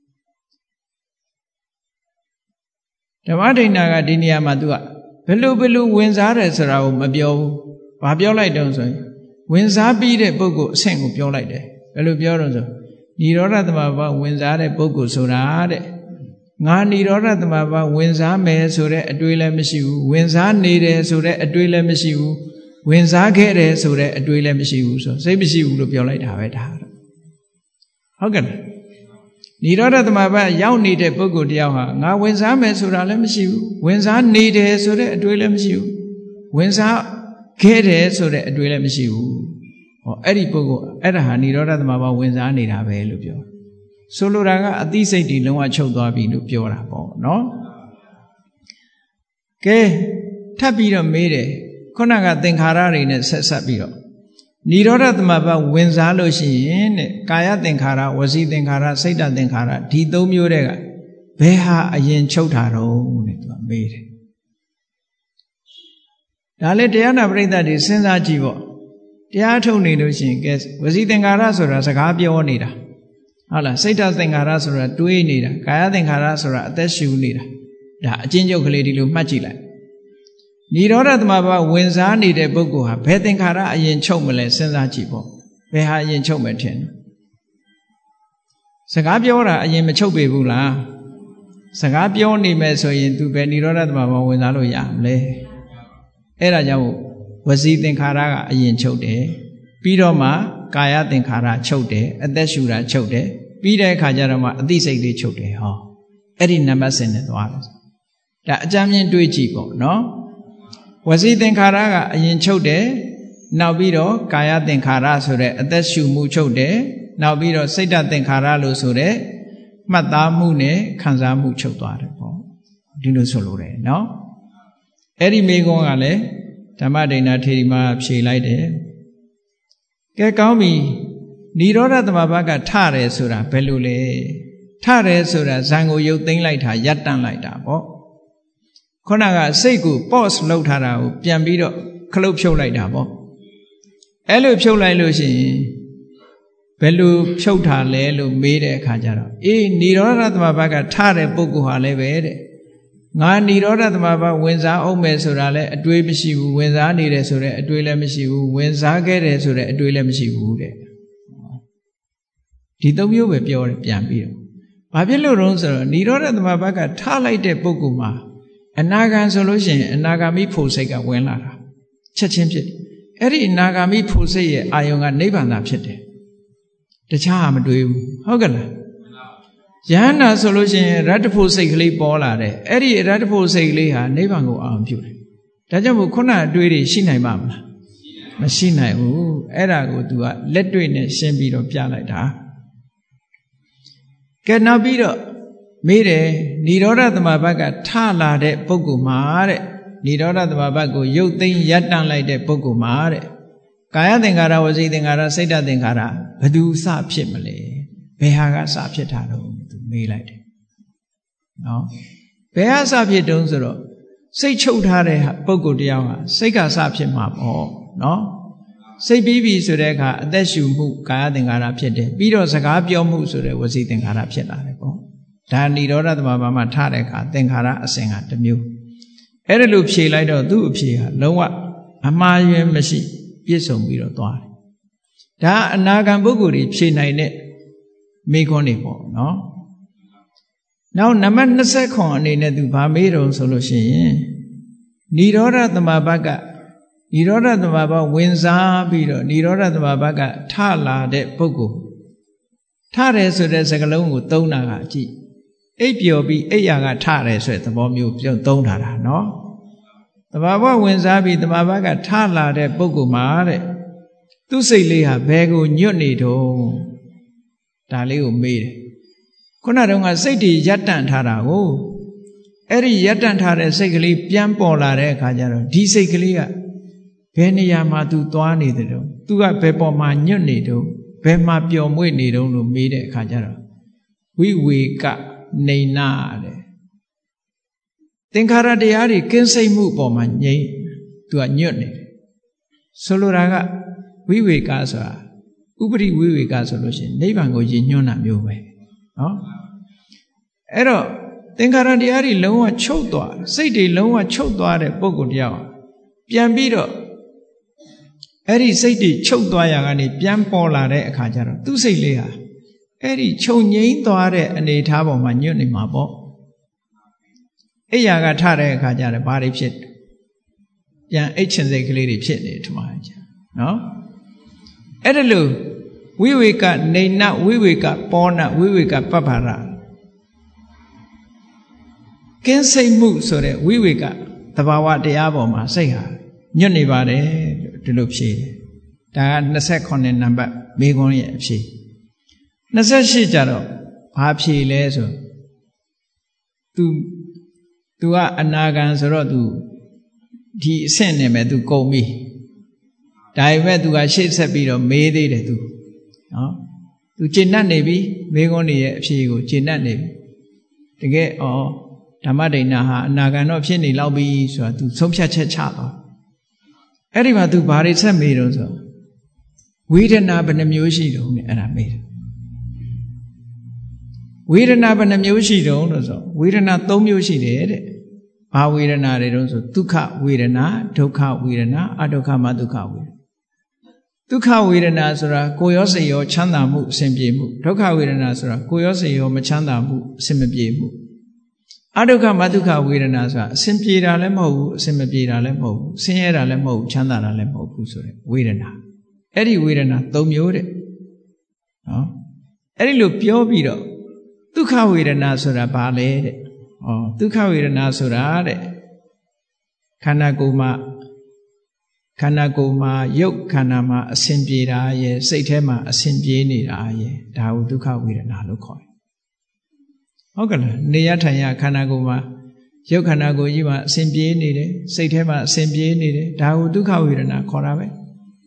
ဓမ္မဒိဏကဒီနေရာမှာသူကဘယ်လိုဝင်စားတယ်ဆိုတာကိုမပြောဘူး။ဘာပြောလိုက်တော့ဆိုရင်ဝင်စားပြီးတဲ့ပုဂ္ဂိုလ်အဆင့်ကိုပြောလိုက်တယ်။ဘယ်လိုပြောတော့ဆိုနိရောဓသမဘတ်ဝင်စားတဲ့ပုဂ္ဂိုလ်ဆိုတာတဲ့ငါနိရောဓသမဘတ်ဝင်စားမယ်ဆိုတဲ့အတွေးလည်းမရှိဘူး။ဝင်စားနေတယ်ဆိုတဲ့အတွေးလည်းမရှိဘူး။ဝင်စားခဲ့တယ်ဆိုတဲ့အတွေးလည်းမရှိဘူးဆိုစိတ်မရှိဘူးလို့ပြောလိုက်တာပဲဒါ။ဟုတ်ကဲ့လားနိရောဓသမဘရောက်နေတဲ့ပုဂ္ဂိုလ်တယောက်ဟာငါဝင်စားမယ်ဆိုတာလည်းမရှိဘူးဝင်စားနေတယ်ဆိုတဲ့အတွေ့လည်းမရှိဘူးဝင်စားခဲ့တယ်ဆိုတဲ့အတွေ့လည်းမရှိဘူးဟောအဲ့ဒီပုဂ္ဂိုလ်အဲ့ဒါဟာနိရောဓသမဘဝင်စားနေတာပဲလို့ပြောဆိုလိုတာကအသိစိတ်တွေလုံးဝချုပ်သွားပြီလို့ပြောတာပေါ့နော်ကဲထပ်ပြီးတော့မေးတယ်ခုနကသင်္ခါရတွေနဲ့ဆက်ပြီးတော့နိရောဓသမဘဝင်စားလို့ရှိရင်တဲ့ကာယသင်္ခါရဝစီသင်္ခါရစိတ်တသင်္ခါရဒီသုံးမျိုးတွေကဘယ်ဟာအရင်ချုပ်တာတော့တဲ့သူကမေးတယ်ဒါလည်းတရားနာပရိသတ်တွေစဉ်းစားကြည့်ပေါ့တရားထုတ်နေလို့ရှိရင်ကဲဝစီသင်္ခါရဆိုတာစကားပြောနေတာဟုတ်လားစိတ်တသင်္ခါရဆိုတာတွေးနေတာကာယသင်္ခါရဆိုတာအသက်ရှူနေတာဒါအချင်းချုပ်ကလေးဒီလိုမှတ်ကြည့်လိုက်နိရောဓသမဘဝင်စားနေတဲ့ပုဂ္ဂိုလ်ဟာဘယ်သင်္ခါရအရင်ချုပ်မလဲစဉ်းစားကြည့်ပေါ့ဘယ်ဟာအရင်ချုပ်မယ်ထင်စကားပြောတာအရင်မချုပ်ပေဘူးလားစကားပြောနေမယ်ဆိုရင် तू ဘယ်နိရောဓသမဘဝင်စားလို့ရမလဲအဲ့ဒါကြောင့်ဝစီသင်္ခါရကအရင်ချုပ်တယ်ပြီးတော့မှကာယသင်္ခါရချုပ်တယ်အသက်ရှူတာချုပ်တယ်ပြီးတဲ့အခါကျတော့မှအသိစိတ်လေးချုပ်တယ်ဟောအဲ့ဒီနံပါတ်စဉ်နဲ့သွားတယ်ဒါအကြမ်းမြင်တွေးကြည့်ပေါ့နော်ဝစီသင်္ခါရကအရင်ချုပ်တယ်နောက်ပြီးတော့ကာယသင်္ခါရဆိုတဲ့အသက်ရှူမှုချုပ်တယ်နောက်ပြီးတော့စိတ်တသင်္ခါရလို့ဆိုတဲ့မှတ်သားမှုနဲ့ခံစားမှုချုပ်သွားတယ်ပေါ့ဒီလိုဆိုလိုတယ်နော်အဲ့ဒီမိကုံးကလည်းဓမ္မဒိဏထေရီမှာဖြေလိုက်တယ်ကဲကောင်းပြီနိရောဓသမဘကထတယ်ဆိုတာဘယ်လိုလဲထတယ်ဆိုတာဇံကိုရုပ်သိမ်းလိုက်တာရပ်တန့်လိုက်တာပေါ့ခုနကစိတ်ကို pause လုပ်ထားတာကိုပြန်ပြီးတော့ခလုတ်ဖြုတ်လိုက်တာပေါ့အဲ့လိုဖြုတ်လိုက်လို့ရှိရင်ဘယ်လိုဖြုတ်ထားလဲလို့မေးတဲ့အခါကျတော့အေးနိရောဓသမဘကထတဲ့ပုဂ္ဂိုလ်ဟာလည်းပဲတဲ့ငါနိရောဓသမဘဝင်စားအောင်မယ်ဆိုတာလည်းအတွေးမရှိဘူးဝင်စားနေတယ်ဆိုတဲ့အတွေးလည်းမရှိဘူးဝင်စားခဲ့တယ်ဆိုတဲ့အတွေးလည်းမရှိဘူးတဲ့ဒီသုံးမျိုးပဲပြောတယ်ပြန်ပြီးတော့ဘာဖြစ်လို့လဲဆိုတော့နိရောဓသမဘကထလိုက်တဲ့ပုဂ္ဂိုလ်မှာအနာဂံဆိုလို့ရှိရင်အနာဂါမိဖို့စိတ်ကဝင်လာတာချက်ချင်းဖြစ်အဲ့ဒီအနာဂါမိဖို့စိတ်ရဲ့အာယုံကနိဗ္ဗာန်သာဖြစ်တယ်တခြားမတွေးဘူးဟုတ်ကဲ့လားယဟန္တာဆိုလို့ရှိရင်ရတ္တဖို့စိတ်ကလေးပေါ်လာတယ်အဲ့ဒီရတ္တဖို့စိတ်ကလေးဟာနိဗ္ဗာန်ကိုအောင်ပြုတယ်ဒါကြောင့်မို့ခုနအတွေးတွေရှိနိုင်ပါမလားမရှိနိုင်ဘူးအဲ့ဒါကို तू ကလက်တွေ့နဲ့ရှင်းပြီးတော့ပြလိုက်တာကဲနောက်ပြီးတော့မေးတယ်နိရောဓသမဘကထလာတဲ့ပုဂ္ဂိုလ်မှာတဲ့နိရောဓသမဘကိုရုပ်သိမ်းရပ်တန့်လိုက်တဲ့ပုဂ္ဂိုလ်မှာတဲ့ကာယသင်္ခါရဝစီသင်္ခါရစိတ်တသင်္ခါရဘယ်သူစဖြစ်မလဲဘယ်ဟာကစဖြစ်တာတော့သူမေးလိုက်တယ်နော်ဘယ်ဟာစဖြစ်တုံးဆိုတော့စိတ်ချုပ်ထားတဲ့ပုဂ္ဂိုလ်တယောက်ဟာစိတ်ကစဖြစ်မှာပေါ့နော်စိတ်ပြီးပြီဆိုတဲ့အခါအသက်ရှူမှုကာယသင်္ခါရဖြစ်တယ်ပြီးတော့စကားပြောမှုဆိုတဲ့ဝစီသင်္ခါရဖြစ်လာတယ်ပေါ့ဒါနိရောဓသမဘမှာထတဲ့အခါသင်္ခါရအစဉ်ကတစ်မျိုးအဲ့ဒါလို့ဖြေလိုက်တော့သူ့အဖြေဟာလုံးဝအမှားယွင်းမရှိပြည့်စုံပြီးတော့သွားတယ်ဒါအနာဂံပုဂ္ဂိုလ်တွေဖြေနိုင်တဲ့မိခွန်းတွေပေါ့နော်နောက်နံပါတ်29အနေနဲ့သူဗာမေးတော့ဆိုလို့ရှိရင်နိရောဓသမဘကနိရောဓသမဘဝင်စားပြီးတော့နိရောဓသမဘကထလာတဲ့ပုဂ္ဂိုလ်ထတယ်ဆိုတဲ့စကားလုံးကိုသုံးတာကကြည့်အိပ်ပျော်ပြီးအိပ်ရာကထတယ်ဆိုတဲ့သဘောမျိုးပြုံးသုံးထားတာနော်သမဘဝင်စားပြီးသမဘကထလာတဲ့ပုဂ္ဂိုလ်မှာတဲ့သူ့စိတ်လေးဟာဘယ်ကိုညွတ်နေတော့ဒါလေးကိုမေးတယ်ခုနတုန်းကစိတ်တွေရပ်တန့်ထားတာကိုအဲ့ဒီရပ်တန့်ထားတဲ့စိတ်ကလေးပြန်ပေါ်လာတဲ့အခါကျတော့ဒီစိတ်ကလေးကဘယ်နေရာမှာသူသွားနေတယ်တော့သူကဘယ်ပေါ်မှာညွတ်နေတော့ဘယ်မှာပျော်မွေ့နေတော့လို့မေးတဲ့အခါကျတော့ဝိဝေကနေနာတဲ့သင်္ခါရတရားတွေကင်းစိတ်မှုပေါ်မှာငြိမ့်သူကညွတ်နေတယ်ဆိုလိုတာကဝိဝေကဆိုတာဥပရိဝိဝေကဆိုလို့ရှိရင်နိဗ္ဗာန်ကိုရည်ညွှန်းတာမျိုးပဲနော်အဲ့တော့သင်္ခါရတရားတွေလုံးဝချုပ်သွားစိတ်တွေလုံးဝချုပ်သွားတဲ့ပုဂ္ဂိုလ်တရားပြန်ပြီးတော့အဲ့ဒီစိတ်တွေချုပ်သွားရကနေပြန်ပေါ်လာတဲ့အခါကျတော့သူ့စိတ်လေးဟာအဲ့ဒီချုပ်ငြိမ်းသွားတဲ့အနေအထားပေါ်မှာညွတ်နေမှာပေါ့အိယာကထတဲ့အခါကျတော့ဘာတွေဖြစ်ပြန်အိတ်ချင်စိတ်ကလေးတွေဖြစ်နေထမကြနော်အဲ့ဒါလို့ဝိဝေကနေနဝိဝေကပောနဝိဝေကပပ္ပရကင်းစိတ်မှုဆိုတဲ့ဝိဝေကသဘာဝတရားပေါ်မှာစိတ်ဟာညွတ်နေပါတယ်ဒီလိုဖြေဒါက28နံပါတ်မေခွန်းရဲ့အဖြေ28ကြတော့ဘာဖြေလဲဆို तू ကအနာဂံဆိုတော့ तू ဒီအဆင့်နဲ့ပဲ तू ကုန်ပြီဒါပေမဲ့ तू ကရှေ့ဆက်ပြီးတော့မေးသေးတယ် तू နော် तू ကျင့်တတ်နေပြီမေခွန်းရဲ့အဖြေကိုကျင့်တတ်နေပြီတကယ်ဓမ္မဒိဋ္ဌာဟာအနာဂံတော့ဖြစ်နေလောက်ပြီဆိုတာ तू ဆုံးဖြတ်ချက်ချသွားအဲ့ဒီမှာ तू ဘာတွေဆက်မေးတော့ဆိုဝေဒနာဘယ်နှမျိုးရှိတုံးနဲ့အဲ့ဒါမေးတယ်ဝေဒနာဘယ်နှမျိုးရှိတုံးလို့ဆိုဝေဒနာ3မျိုးရှိတယ်တဲ့ဘာဝေဒနာတွေတုံးဆိုဒုက္ခဝေဒနာဒုက္ခဝေဒနာအဒုက္ခမဒုက္ခဝေဒနာဒုက္ခဝေဒနာဆိုတာကိုယ်ရောစိတ်ရောချမ်းသာမှုအစဉ်ပြေမှုဒုက္ခဝေဒနာဆိုတာကိုယ်ရောစိတ်ရောမချမ်းသာမှုအစဉ်မပြေမှုအဒုက္ခမဒုက္ခဝေဒနာဆိုတာအစဉ်ပြေတာလည်းမဟုတ်ဘူးအစဉ်မပြေတာလည်းမဟုတ်ဘူးဆင်းရဲတာလည်းမဟုတ်ဘူးချမ်းသာတာလည်းမဟုတ်ဘူးဆိုတဲ့ဝေဒနာအဲ့ဒီဝေဒနာ3မျိုးတဲ့နော်အဲ့ဒီလိုပြောပြီးတော့ဒုက္ခဝေဒနာဆိုတာဘာလဲတဲ့ဒုက္ခဝေဒနာဆိုတာတဲ့ခန္ဓာကိုယ်မှာရုပ်ခန္ဓာမှာအစဉ်ပြေတာရဲ့စိတ်ထဲမှာအစဉ်ပြေနေတာရဲ့ဒါကိုဒုက္ခဝေဒနာလို့ခေါ်တယ်ဟုတ်ကဲ့လားနေရထိုင်ရခန္ဓာကိုယ်မှာရုပ်ခန္ဓာကိုယ်ကြီးမှာအစဉ်ပြေနေတယ်စိတ်ထဲမှာအစဉ်ပြေနေတယ်ဒါကိုဒုက္ခဝေဒနာခေါ်တာပဲ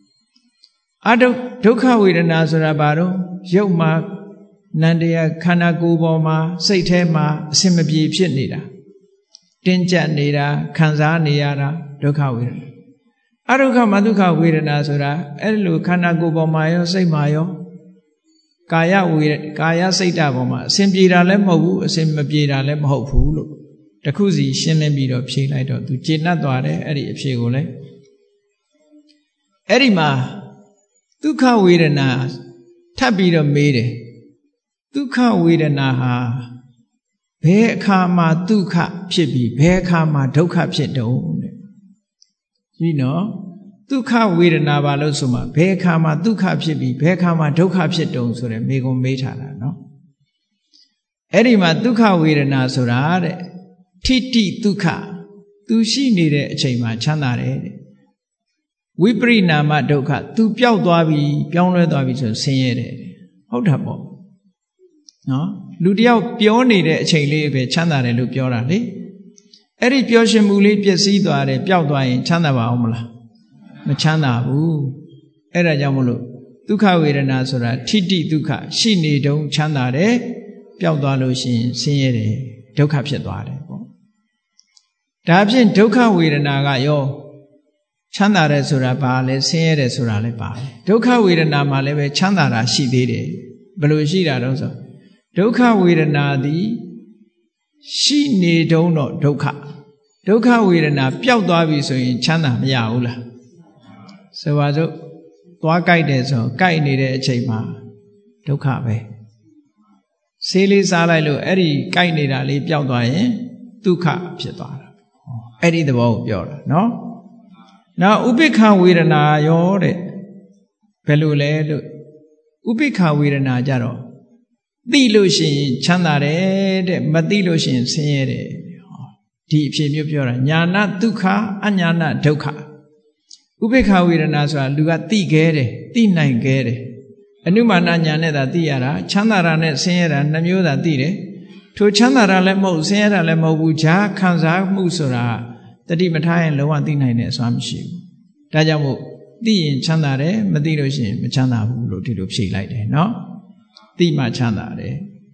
ဒုက္ခဝေဒနာဆိုတာဘာတော့ရုပ်မှာနန္တရားခန္ဓာကိုယ်ပေါ်မှာစိတ်ထဲမှာအစဉ်မပြေဖြစ်နေတာတင်းကျပ်နေတာခံစားနေရတာဒုက္ခဝေဒနာအဒုက္ခမဒုက္ခဝေဒနာဆိုတာအဲ့လိုခန္ဓာကိုယ်ပေါ်မှာရောစိတ်မှာရောကာယစိတ်ဓာတ်ပေါ်မှာအစဉ်ပြေတာလည်းမဟုတ်ဘူးအစဉ်မပြေတာလည်းမဟုတ်ဘူးလို့တခုစီရှင်းလင်းပြီးတော့ဖြေလိုက်တော့သူကျေနပ်သွားတယ်အဲ့ဒီအဖြေကိုလည်းအဲ့ဒီမှာဒုက္ခဝေဒနာထပ်ပြီးတော့မေးတယ်ဒုက္ခဝေဒနာဟာဘယ်အခါမှာဒုက္ခဖြစ်ပြီးဘယ်အခါမှာဒုက္ခဖြစ်တုံးတဲ့ကြီးနော်ဒုက္ခဝေဒနာပါလို့ဆိုမှဘယ်အခါမှာဒုက္ခဖြစ်ပြီးဘယ်အခါမှာဒုက္ခဖြစ်တုံးဆိုတဲ့မေးခွန်းမေးထားတာနော်အဲ့ဒီမှာဒုက္ခဝေဒနာဆိုတာတဲ့ထိတိဒုက္ခသူရှိနေတဲ့အချိန်မှာချမ်းသာတယ်တဲ့ဝိပရိနာမဒုက္ခသူပျောက်သွားပြီပြောင်းလဲသွားပြီဆိုဆင်းရဲတယ်ဟုတ်တာပေါ့နော်လူတယောက်ပြောနေတဲ့အချိန်လေးပဲချမ်းသာတယ်လို့ပြောတာလေအဲ့ဒီပြောရှင်မှုလေးပျက်စီးသွားတယ်ပျောက်သွားရင်ချမ်းသာပါအောင်မလားမချမ်းသာဘူးအဲ့ဒါကြောင့်မလို့ဒုက္ခဝေဒနာဆိုတာထိတိဒုက္ခရှိနေတုန်းချမ်းသာတယ်ပျောက်သွားလို့ရှိရင်ဆင်းရဲတယ်ဒုက္ခဖြစ်သွားတယ်ပေါ့ဒါဖြင့်ဒုက္ခဝေဒနာကရောချမ်းသာတယ်ဆိုတာဘာလဲဆင်းရဲတယ်ဆိုတာလည်းပါတယ်ဒုက္ခဝေဒနာမှာလည်းပဲချမ်းသာတာရှိသေးတယ်ဘယ်လိုရှိတာတော့ဆိုဒုက္ခဝေဒနာသည်ရှိနေတုန်းတော့ဒုက္ခဝေဒနာပျောက်သွားပြီဆိုရင်ချမ်းသာမရဘူးလားဆိုပါစို့သွားကြိုက်တယ်ဆိုကြိုက်နေတဲ့အချိန်မှာဒုက္ခပဲဆေးလေးစားလိုက်လို့အဲ့ဒီကြိုက်နေတာလေးပျောက်သွားရင်ဒုက္ခဖြစ်သွားတာအဲ့ဒီသဘောကိုပြောတာနော်နောက်ဥပိ္ပခဝေဒနာရောတဲ့ဘယ်လိုလဲလို့ဥပိ္ပခဝေဒနာကြတော့သိလို့ရှိရင်ချမ်းသာတယ်တဲ့မသိလို့ရှိရင်ဆင်းရဲတယ်ဒီအဖြစ်မျိုးပြောတာညာနာဒုက္ခအညာနာဒုက္ခဥပိ္ပခဝေဒနာဆိုတာလူကသိခဲတယ်သိနိုင်ခဲတယ်အနုမာနညာနဲ့သာသိရတာချမ်းသာတာနဲ့ဆင်းရဲတာနှမျိုးသာသိတယ်ထိုချမ်းသာတာလည်းမဟုတ်ဆင်းရဲတာလည်းမဟုတ်ဘူးဈာခံစားမှုဆိုတာတတိမထားရင်လုံးဝသိနိုင်တဲ့အစွမ်းမရှိဘူးဒါကြောင့်မို့သိရင်ချမ်းသာတယ်မသိလို့ရှိရင်မချမ်းသာဘူးလို့ဒီလိုဖြေလိုက်တယ်နော်သိမှချမ်းသာတယ်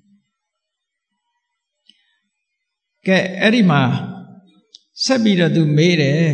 ကဲအဲ့ဒီမှာဆက်ပြီးတော့သူမေးတယ်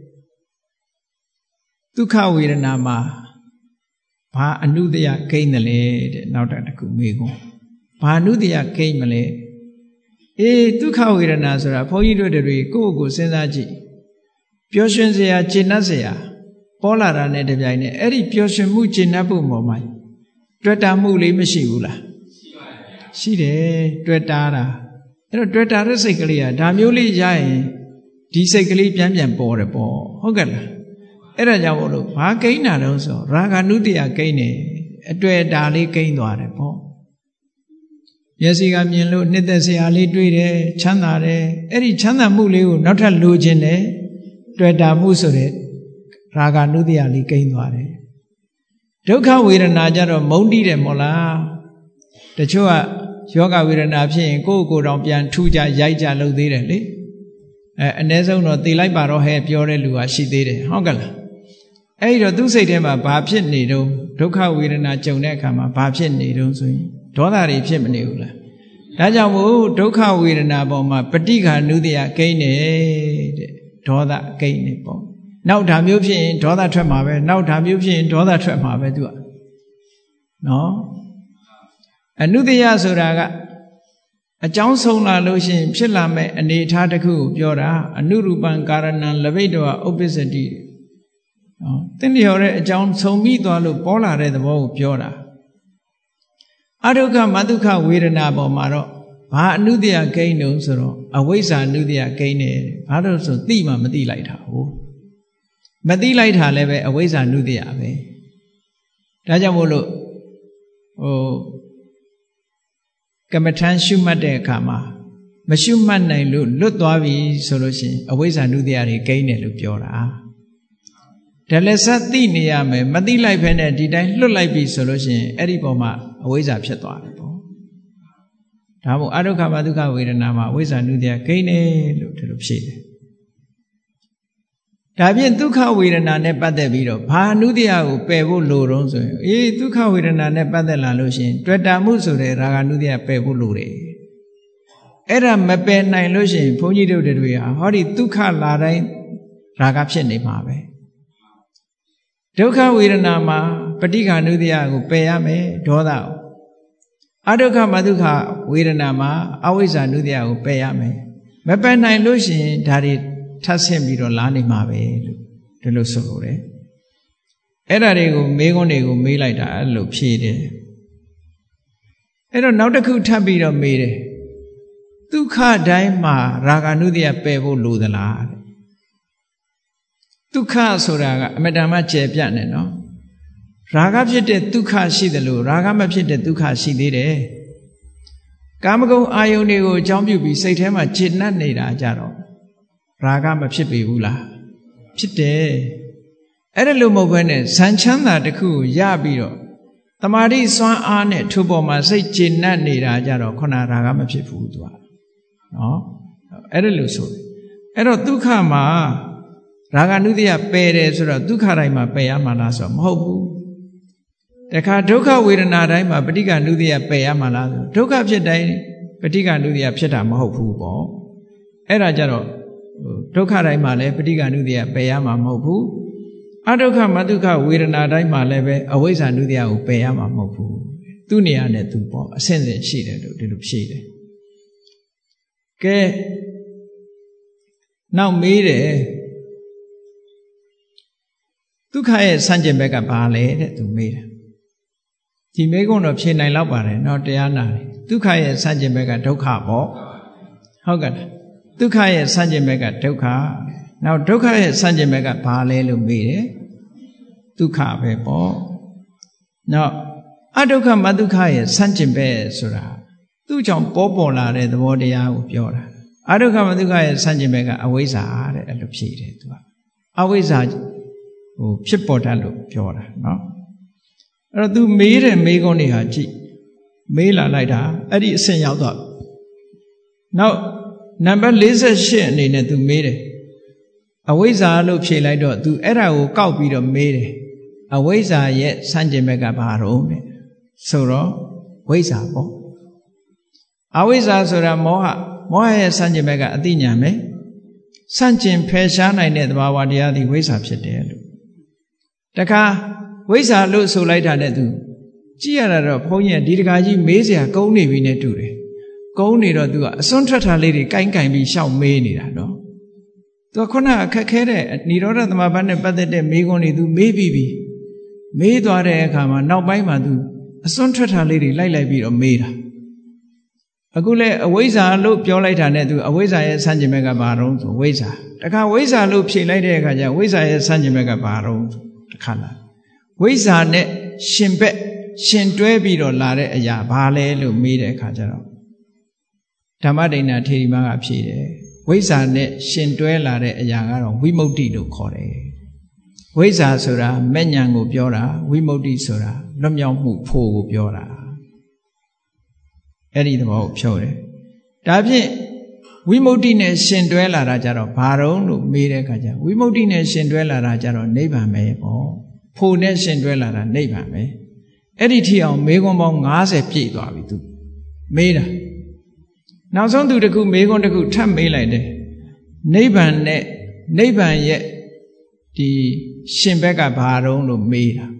ဒုက္ခဝေဒနာမှာဘာအနုတ္တယဂိမ့်တယ်လဲတဲ့နောက်တစ်ခုမေးကုန်ဘာအနုတ္တယဂိမ့်မလဲဒုက္ခဝေဒနာဆိုတာဘုန်းကြီးတို့တွေကိုယ့်ကိုယ်စဉ်းစားကြည့်ပျော်ရွှင်စရာကျေနပ်စရာပေါ်လာတာနဲ့တပြိုင်နက်အဲ့ဒီပျော်ရွှင်မှုကျေနပ်ဖို့ပေါ်မှာတွေ့တာမှုလေးမရှိဘူးလားရှိတယ်တွေ့တာအဲ့တော့တွေ့တာတဲ့စိတ်ကလေးကဒါမျိုးလေးရရင်ဒီစိတ်ကလေးပြန်ပေါ်တယ်ပေါ့ဟုတ်ကဲ့လားအဲ့ဒါကြောင့်မို့လို့ဘာကိန်းတာတော့ဆိုရာဂနုတ္တယကိန်းတယ်အတွေ့အတာလေးကိန်းသွားတယ်ပေါ့မျက်စိကမြင်လို့နှစ်သက်စရာလေးတွေ့တယ်ချမ်းသာတယ်အဲ့ဒီချမ်းသာမှုလေးကိုနောက်ထပ်လိုချင်တယ်တွေ့တာမှုဆိုတဲ့ရာဂနုတ္တိယလေးကိန်းသွားတယ်ဒုက္ခဝေဒနာကြတော့မုန်းတိတယ်မို့လားတချို့ကယောဂဝေဒနာဖြစ်ရင်ကိုယ့်ကိုယ်တောင်ပြန်ထူကြရိုက်ကြလုပ်သေးတယ်လေအ ਨੇ ဆုံးတော့သိလိုက်ပါတော့ဟဲ့ပြောတဲ့လူကရှိသေးတယ်ဟုတ်ကဲ့လားအဲ့တော့သူ့စိတ်ထဲမှာဘာဖြစ်နေတော့ဒုက္ခဝေဒနာကြုံတဲ့အခါမှာဘာဖြစ်နေတော့ဆိုရင်ဒေါသတွေဖြစ်မနေဘူးလားဒါကြောင့်မို့ဒုက္ခဝေဒနာပေါ်မှာပဋိက္ခာနုတ္တိယကိန်းနေတဲ့ဒေါသကိန်းနေပေါ့နောက်ဓာမျိုးဖြစ်ရင်ဒေါသထွက်မှာပဲနောက်ဓာမျိုးဖြစ်ရင်ဒေါသထွက်မှာပဲသူကနော်အနုတ္တိယဆိုတာကအကြောင်းဆုံးလာလို့ရှိရင်ဖြစ်လာမဲ့အနေအထားတစ်ခုကိုပြောတာအနုရူပံကာရဏံလဘိတောဥပ္ပစ္စတိနော်သင်လျော်တဲ့အကြောင်းဆုံးပြီးသွားလို့ပေါ်လာတဲ့သဘောကိုပြောတာအဒုက္ခမဒုက္ခဝေဒနာပေါ်မှာတော့ဘာအနုတ္တိယကိန်းတုံးဆိုတော့အဝိဇ္ဇာအနုတ္တိယကိန်းနေဘာလို့ဆိုသိမှမသိလိုက်တာဟုတ်မသိလိုက်တာလည်းပဲအဝိဇ္ဇာနုတ္တိယပဲဒါကြောင့်မို့လို့ကမ္မထမ်းရှုမှတ်တဲ့အခါမှာမရှုမှတ်နိုင်လို့လွတ်သွားပြီဆိုလို့ရှိရင်အဝိဇ္ဇာနုတ္တိယတွေကိန်းတယ်လို့ပြောတာဒါလည်းစသိနေရမယ်မသိလိုက်ဖ ೇನೆ ဒီတိုင်းလွတ်လိုက်ပြီဆိုလို့ရှိရင်အဲ့ဒီပုံမှာအဝိဇ္ဇာဖြစ်သွားတယ်ပေါ့ဒါမို့အဒုက္ခမဒုက္ခဝေဒနာမှာအဝိဇ္ဇာနုတ္တိယကိန်းတယ်လို့ဒီလိုဖြေတယ်ဒါဖြင့်ဒုက္ခဝေဒနာနဲ့ပတ်သက်ပြီးတော့ဘာအနုတ္တိယကိုပယ်ဖို့လိုတော့ဆိုရင်ဒုက္ခဝေဒနာနဲ့ပတ်သက်လာလို့ရှိရင်တွေ့တာမှုဆိုတဲ့ရာဂနုတ္တိယပယ်ဖို့လိုတယ်အဲ့ဒါမပယ်နိုင်လို့ရှိရင်ဘုန်းကြီးတို့တွေဟာဟောဒီဒုက္ခလာတိုင်းရာဂဖြစ်နေမှာပဲဒုက္ခဝေဒနာမှာပဋိက္ခာနုတ္တိယကိုပယ်ရမယ်ဒေါသကိုအဒုက္ခမဒုက္ခဝေဒနာမှာအဝိဇ္ဇာနုတ္တိယကိုပယ်ရမယ်မပယ်နိုင်လို့ရှိရင်ဒါတွေထပ်ဆင့်ပြီးတော့လာနေမှာပဲလို့ဒီလိုဆိုလို့တယ်အဲ့ဒါတွေကိုမေးခွန်းတွေကိုမေးလိုက်တာအဲ့လိုဖြေတယ်အဲ့တော့နောက်တစ်ခုထပ်ပြီးတော့မေးတယ်ဒုက္ခတိုင်းမှာရာဂနုတ္တိယပယ်ဖို့လိုသလားဒုက္ခဆိုတာကအမတန်မှကျယ်ပြန့်နေနော်ရာဂဖြစ်တဲ့ဒုက္ခရှိတယ်လို့ရာဂမဖြစ်တဲ့ဒုက္ခရှိသေးတယ်ကာမဂုဏ်အာယုန်တွေကိုအကြောင်းပြုပြီးစိတ်ထဲမှာခြေနှက်နေတာကြတော့ရာဂမဖြစ်ပေဘူးလားဖြစ်တယ်အဲ့ဒါလို့မဟုတ်ဘဲနဲ့ဇန်ချမ်းသာတစ်ခုကိုရပြီးတော့တမာတိစွမ်းအားနဲ့ထိုပေါ်မှာစိတ်ခြေနှက်နေတာကြတော့ခုနရာဂမဖြစ်ဘူးသူကနော်အဲ့ဒါလို့ဆိုတယ်အဲ့တော့ဒုက္ခမှာရာဂနုတ္တိယပယ်တယ်ဆိုတော့ဒုက္ခတိုင်းမှာပယ်ရမှာလားဆိုတော့မဟုတ်ဘူးတခါဒုက္ခဝေဒနာတိုင်းမှာပဋိက္ခနုတ္တိယပယ်ရမှာလားဆိုဒုက္ခဖြစ်တိုင်းပဋိက္ခနုတ္တိယဖြစ်တာမဟုတ်ဘူးပေါ့အဲ့ဒါကြတော့ဒုက္ခတိုင်းမှာလည်းပဋိက္ခနုတ္တိယပယ်ရမှာမဟုတ်ဘူးအဒုက္ခမဒုက္ခဝေဒနာတိုင်းမှာလည်းပဲအဝိဇ္ဇာနုတ္တိယကိုပယ်ရမှာမဟုတ်ဘူးသူ့နေရာနဲ့သူပေါ့အဆင့်ဆင့်ရှိတယ်လို့ဒီလိုဖြေတယ်ကဲနောက်မေးတယ်ဒုက္ခရဲ့ဆန့်ကျင်ဘက်ကဘာလဲတဲ့သူမေးတယ်ဒီမေးခွန်းတော့ဖြေနိုင်တော့ပါတယ်เนาะတရားနာတယ်ဒုက္ခရဲ့ဆန့်ကျင်ဘက်ကဒုက္ခပေါ့ဟုတ်ကဲ့ဒုက္ခရဲ့ဆန့်ကျင်ဘက်ကဒုက္ခနောက်ဒုက္ခရဲ့ဆန့်ကျင်ဘက်ကဘာလဲလို့မေးတယ်ဒုက္ခပဲပေါ့နောက်အဒုက္ခမဒုက္ခရဲ့ဆန့်ကျင်ဘက်ဆိုတာသူ့ကြောင့်ပေါ်လာတဲ့သဘောတရားကိုပြောတာအဒုက္ခမဒုက္ခရဲ့ဆန့်ကျင်ဘက်ကအဝိဇ္ဇာတဲ့အဲ့လိုဖြေတယ်သူကအဝိဇ္ဇာဖြစ်ပေါ်တတ်လို့ပြောတာเนาะအဲ့တော့ तू မေးတဲ့မေးခွန်းတွေဟာကြည့်မေးလာလိုက်တာအဲ့ဒီအဆင့်ရောက်တော့နောက်နံပါတ်48အနေနဲ့ तू မေးတယ်အဝိဇ္ဇာလို့ဖြေလိုက်တော့ तू အဲ့ဒါကိုကောက်ပြီးတော့မေးတယ်အဝိဇ္ဇာရဲ့ဆန့်ကျင်ဘက်ကဘာတော့တဲ့ဆိုတော့ဝိဇ္ဇာပေါ့အဝိဇ္ဇာဆိုတာမောဟရဲ့ဆန့်ကျင်ဘက်ကအသိဉာဏ်ပဲဆန့်ကျင်ဖယ်ရှားနိုင်တဲ့သဘာဝတရားသည်ဝိဇ္ဇာဖြစ်တယ်လို့တခါဝိဇ္ဇာလို့ဆိုလိုက်တာနဲ့သူကြည့်ရတာတော့ဘုန်းကြီးဒီတခါကြီးမေးเสียကုန်းနေပြီနဲ့တူတယ်ကုန်းနေတော့သူကအစွန်းထွက်တာလေးတွေကိုင်းပြီးရှောက်မေးနေတာနော်သူကခုနအခက်ခဲတဲ့និရောဓသမဘတ်နဲ့ပတ်သက်တဲ့မေးခွန်းတွေသူမေးပြီးပြီမေးသွားတဲ့အခါမှာနောက်ပိုင်းမှာသူအစွန်းထွက်တာလေးတွေလိုက်ပြီးတော့မေးတာအခုလဲအဝိဇ္ဇာလို့ပြောလိုက်တာနဲ့သူအဝိဇ္ဇာရဲ့ဆန့်ကျင်ဘက်ကဘာတော့ဆိုဝိဇ္ဇာတခါဝိဇ္ဇာလို့ဖြေလိုက်တဲ့အခါကျဝိဇ္ဇာရဲ့ဆန့်ကျင်ဘက်ကဘာတော့တခါလာဝိဇ္ဇာနဲ့ရှင်ဘက်ရှင်တွဲပြီးတော့လာတဲ့အရာဘာလဲလို့မေးတဲ့အခါကျတော့ဓမ္မဒိဏထေရီမကဖြေတယ်ဝိဇ္ဇာနဲ့ရှင်တွဲလာတဲ့အရာကတော့ဝိမု ക്തി လို့ခေါ်တယ်ဝိဇ္ဇာဆိုတာမဲ့ဉဏ်ကိုပြောတာဝိမု ക്തി ဆိုတာလွတ်မြောက်မှုဖို့ကိုပြောတာအဲ့ဒီသဘောကိုဖြုတ်တယ်ဒါဖြင့်ဝိမု ക്തി နဲ့ရှင်တွဲလာတာကြတော့ဘာတုံးလို့မေးတဲ့အခါကျဝိမု ക്തി နဲ့ရှင်တွဲလာတာကြတော့နိဗ္ဗာန်ပဲပေါ့ဖို့နဲ့ရှင်တွဲလာတာနိဗ္ဗာန်ပဲအဲ့ဒီထိအောင်မေးခွန်းပေါင်း90ပြည့်သွားပြီသူမေးတာနောက်ဆုံးသူတခုမေးခွန်းတခုထပ်မေးလိုက်တယ်နိဗ္ဗာန်နဲ့နိဗ္ဗာန်ရဲ့ဒီရှင်ဘက်ကဘာတုံးလို့မေးတာ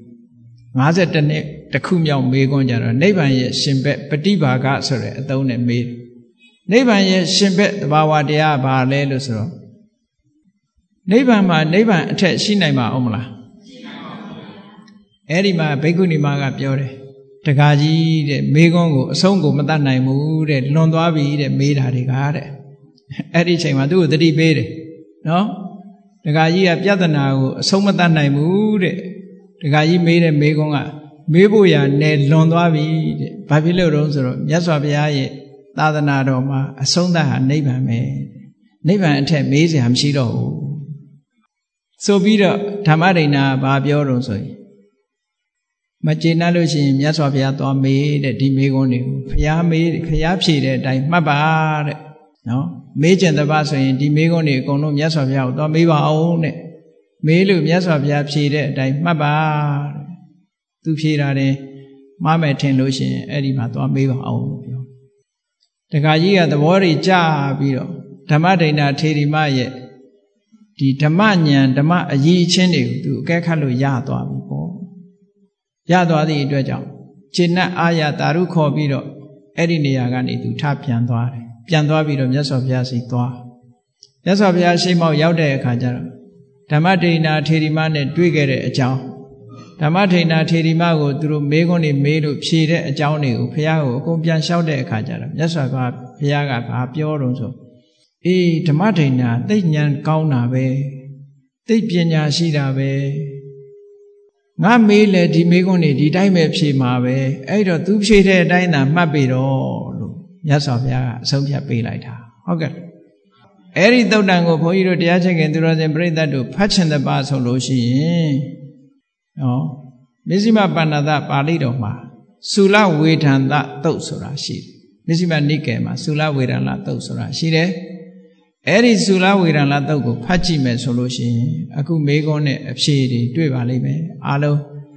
52နှစ်တခုမြောက်မေးခွန်းကြတော့နိဗ္ဗာန်ရဲ့ရှင်ဘက်ပฏิဘာဂဆိုတဲ့အသုံးနဲ့မေးတယ်နိဗ္ဗာန်ရဲ့ရှင်ဘက်သဘာဝတရားဘာလဲလို့ဆိုတော့နိဗ္ဗာန်မှာနိဗ္ဗာန်အထက်ရှိနိုင်မှာအောင်မလားရှိနိုင်ပါဘူးအဲ့ဒီမှာဘိက္ခုနီမကပြောတယ်တကားကြီးတဲ့မေးခွန်းကိုအဆုံးကိုမတတ်နိုင်ဘူးတဲ့လွန်သွားပြီတဲ့မေးတာတွေကတဲ့အဲ့ဒီချိန်မှာသူ့ကိုသတိပေးတယ်နော်တကားကြီးကပြဿနာကိုအဆုံးမတတ်နိုင်ဘူးတဲ့တကားကြီးမေးတဲ့မေးခွန်းကမေးဖို့ရနယ်လွန်သွားပြီတဲ့ဘာဖြစ်လို့တုံးဆိုတော့မြတ်စွာဘုရားရဲ့သာသနာတော်မှာအဆုံးသတ်ဟာနိဗ္ဗာန်ပဲနိဗ္ဗာန်အထက်မေးစရာမရှိတော့ဘူးဆိုပြီးတော့ဓမ္မဒိဏဘာပြောတုံးဆိုရင်မကျေနပ်လို့ရှိရင်မြတ်စွာဘုရားသွားမေးတဲ့ဒီမေးခွန်းတွေကိုဘုရားမေးဘုရားဖြေတဲ့အတိုင်းမှတ်ပါတဲ့နော်မေးကျင်တပတ်ဆိုရင်ဒီမေးခွန်းတွေအကုန်လုံးမြတ်စွာဘုရားကိုသွားမေးပါအောင်တဲ့မေးလို့မြတ်စွာဘုရားဖြေတဲ့အတိုင်းမှတ်ပါတဲ့သူဖြေတာတယ်မှားမယ်ထင်လို့ရှိရင်အဲ့ဒီမှာသွားမေးပါအောင်လို့ပြောတခါကြီးကသဘောတွေကြားပြီးတော့ဓမ္မဒိဏထေရီမရဲ့ဒီဓမ္မဉာဏ်ဓမ္မအရေးချင်းတွေကိုသူအကဲခတ်လို့ရသွားပြီပေါ့ရသွားသည့်အတွက်ကြောင့်ခြေနဲ့အာရတာရုခေါ်ပြီးတော့အဲ့ဒီနေရာကနေသူထပြန်သွားတယ်ပြန်သွားပြီးတော့မြတ်စွာဘုရားရှိသွားမြတ်စွာဘုရားရှိမောက်ရောက်တဲ့အခါကျတော့ဓမ္မဒိဏထေရီမနဲ့တွေ့ခဲ့တဲ့အကြောင်းဓမ္မဒိဏထေရီမကိုသူတို့မေးခွန်းတွေမေးလို့ဖြေတဲ့အကြောင်းတွေကိုဘုရားကိုအကုန်ပြန်လျှောက်တဲ့အခါကျတော့မြတ်စွာဘုရားကဘာပြောတော့ဆိုအေးဓမ္မဒိဏသိဉာဏ်ကောင်းတာပဲသိပညာရှိတာပဲငါမေးလေဒီမေးခွန်းတွေဒီတိုင်းပဲဖြေမှာပဲအဲ့တော့သူဖြေတဲ့အတိုင်းသာမှတ်ပြီတော့လို့မြတ်စွာဘုရားကအဆုံးဖြတ်ပေးလိုက်တာဟုတ်ကဲ့အဲ့ဒီသုတ်တံကိုဘုန်းကြီးတို့တရားချက်ခင်သူတော်စင်ပြိဿတ်တို့ဖတ်ချင်တဲ့ပါဆိုလို့ရှိရင်နော်မဇ္ဈိမပဏ္ဏတပါဠိတော်မှာသုလဝေဒန္တသုတ်ဆိုတာရှိတယ်မဇ္ဈိမနိကေမှာသုလဝေဒန္တသုတ်ဆိုတာရှိတယ်အဲ့ဒီသုလဝေဒန္တသုတ်ကိုဖတ်ကြည့်မယ်ဆိုလို့ရှိရင်အခုမေးခွန်းနဲ့အဖြေတွေတွေ့ပါလိမ့်မယ်အားလုံး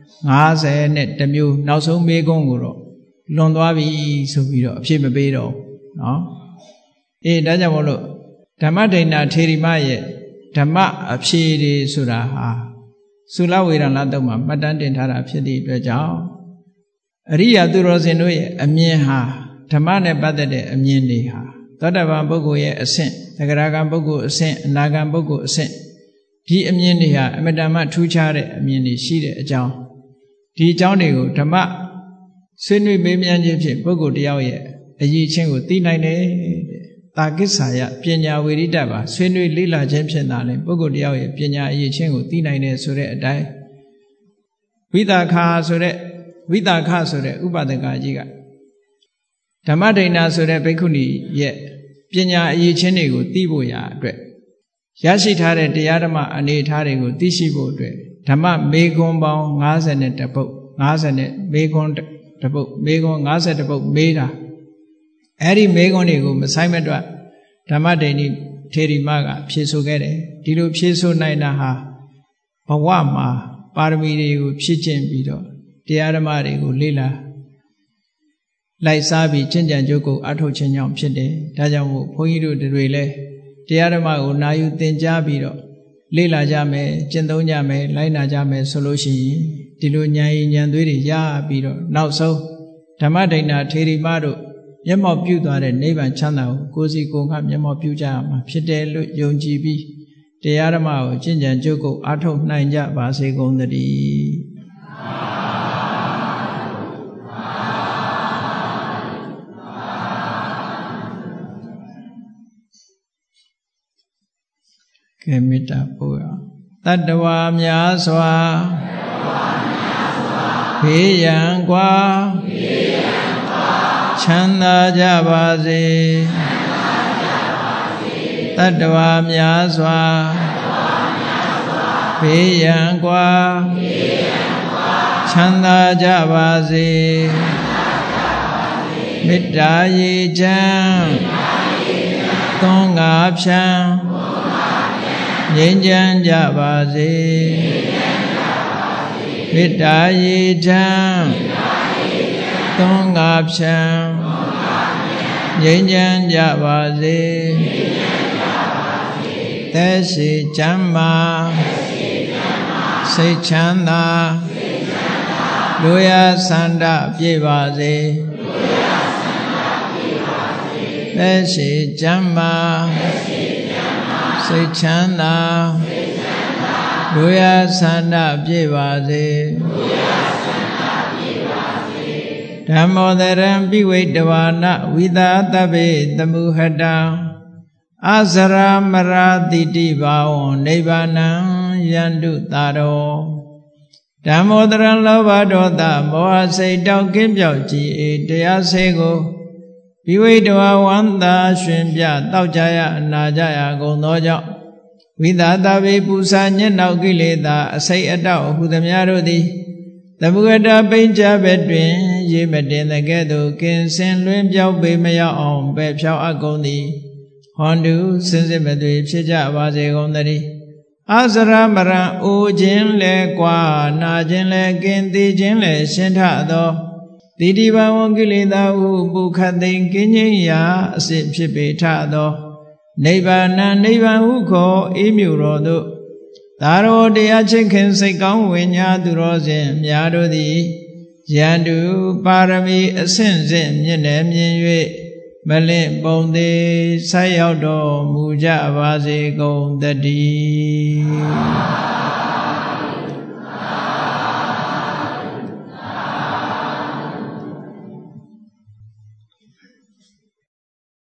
50နဲ့တစ်မျိုးနောက်ဆုံးမေးခွန်းကိုတော့လွန်သွားပြီဆိုပြီးတော့အဖြေမပေးတော့နော်အေးဒါကြောင့်မို့လို့ဓမ္မဒိဏထေရီမရဲ့ဓမ္မအဖြေတွေဆိုတာဟာသုလဝေဒန္တသုတ်မှာမှတ်တမ်းတင်ထားတာဖြစ်သည့်အတွက်ကြောင့်အရိယာသူတော်စင်တို့ရဲ့အမြင်ဟာဓမ္မနဲ့ပတ်သက်တဲ့အမြင်တွေဟာသောတာပန်ပုဂ္ဂိုလ်ရဲ့အဆင့်သဂရဂံပုဂ္ဂိုလ်အဆင့်အနာဂံပုဂ္ဂိုလ်အဆင့်ဒီအမြင်တွေဟာအမတန်မှထူးခြားတဲ့အမြင်တွေရှိတဲ့အကြောင်းဒီအကြောင်းတွေကိုဓမ္မဆွေးနွေးမေးမြန်းခြင်းဖြင့်ပုဂ္ဂိုလ်တယောက်ရဲ့အရေးချင်းကိုသိနိုင်တယ်တဲ့တာကိစ္ဆာယပညာဝေရိတပါဆွေးနွေးလေ့လာခြင်းဖြင့်သာလေပုဂ္ဂိုလ်တယောက်ရဲ့ပညာအရေးချင်းကိုသိနိုင်တယ်ဆိုတဲ့အတိုင်းဝိသခာဆိုတဲ့ဥပဒကကြီးကဓမ္မဒိဏဆိုတဲ့ဘိက္ခုနီရဲ့ပညာအရေးချင်းတွေကိုသိဖို့ရာအတွက်ရရှိထားတဲ့တရားဓမ္မအနေအထားတွေကိုသိရှိဖို့အတွက်ဓမ္မမေခွန်းပေါင်း52ပုဒ်50နဲ့မေခွန်းတစ်ပုဒ်မေခွန်း50ပုဒ်မေးတာအဲ့ဒီမေခွန်းတွေကိုမဆိုင်မတွက်ဓမ္မဒိဏထေရီမကဖြေဆိုခဲ့တယ်ဒီလိုဖြေဆိုနိုင်တာဟာဘဝမှာပါရမီတွေကိုဖြည့်ကျင့်ပြီးတော့တရားဓမ္မတွေကိုလေ့လာလိုက်စားပြီးကျင့်ကြံကြိုးကိုအထောက်ချင်းကြောင့်ဖြစ်တယ်ဒါကြောင့်မို့ဘုန်းကြီးတို့တွေလည်းတရားဓမ္မကိုနာယူသင်ကြားပြီးတော့လေ့လာကြမယ်ကျင့်သုံးကြမယ်လိုက်နာကြမယ်ဆိုလို့ရှိရင်ဒီလိုဉာဏ်ရည်ဉာဏ်သွေးတွေရပြီးတော့နောက်ဆုံးဓမ္မဒိဏထေရီမတို့မျက်မှောက်ပြုသွားတဲ့နိဗ္ဗာန်ချမ်းသာကိုကိုယ်စီကိုယ်ငှမျက်မှောက်ပြုကြရမှာဖြစ်တယ်လို့ယုံကြည်ပြီးတရားဓမ္မကိုကျင့်ကြံကြိုးကိုအထောက်နိုင်ကြပါစေကုန်သတည်းကဲမေတ္တာပို့ရတတ္တဝါများစွာဘေးရန်ကွာချမ်းသာကြပါစေတတ္တဝါများစွာဘေးရန်ကွာချမ်းသာကြပါစေမေတ္တာရေချမ်းသွန်ငါဖြံငြိမ်းချမ်းကြပါစေမေတ္တာရေချမ်းသွန်ငါဖြံငြိမ်းချမ်းကြပါစေသက်ရှိချမ်းသာစိတ်ချမ်းသာလူရဆန္ဒပြည့်ပါစေသက်ရှိချမ်းသာစိတ်ချမ်းသာလူရဆန္ဒပြည့်ပါစေဓမ္မောတရံပိဝိတဝါနဝိသာတဗ္ဗေတမုဟတံအစရမရာတိတိဘာဝံနိဗ္ဗာနံယန္တုတာရောဓမ္မောတရံလောဘဒေါသမောဟစိတ်တောက်ကင်းပြောက်ကြည်တရားစေကိုပိဝိတဝါဝန္တာရှင်ပြတောက်ကြရအနာကြရကုန်သောကြောင့်ဝိသာတဗ္ဗေပူဇာညက်နောက်ကိလေသာအစိတ်အတောက်ဟုသမျှတို့သည်သမုဂတပိဉ္ချဘက်တွင်ရေမတင်တဲ့ကဲ့သို့ကင်စင်လွင်ပြောက်ပေမရောက်အောင်ပဲဖြောင်းအပ်ကုန်သည်ဟွန်တုစင်စစ်မသွေဖြစ်ကြပါစေကုန်သတည်းအစရမရံအိုခြင်းလဲကွာနာခြင်းလဲကင်သေးခြင်းလဲရှင်းထသောတိတိဘဝကိလေသာဟုပုခတ်သိင်ကင်းငြိမ်းရာအစစ်ဖြစ်ပေထသောနိဗ္ဗာန်နိဗ္ဗာန်ဟုခေါ်အေးမြူတော်သို့သာရောတရားချစ်ခင်စိတ်ကောင်းဝိညာသူတော်စဉ်များတို့သည်ယန္တုပါရမီအဆင့်ဆင့်မြင့်နယ်မြင်၍မလင့်ပုံသေးဆက်ရောက်တော်မူကြပါစေကုန်သတည်း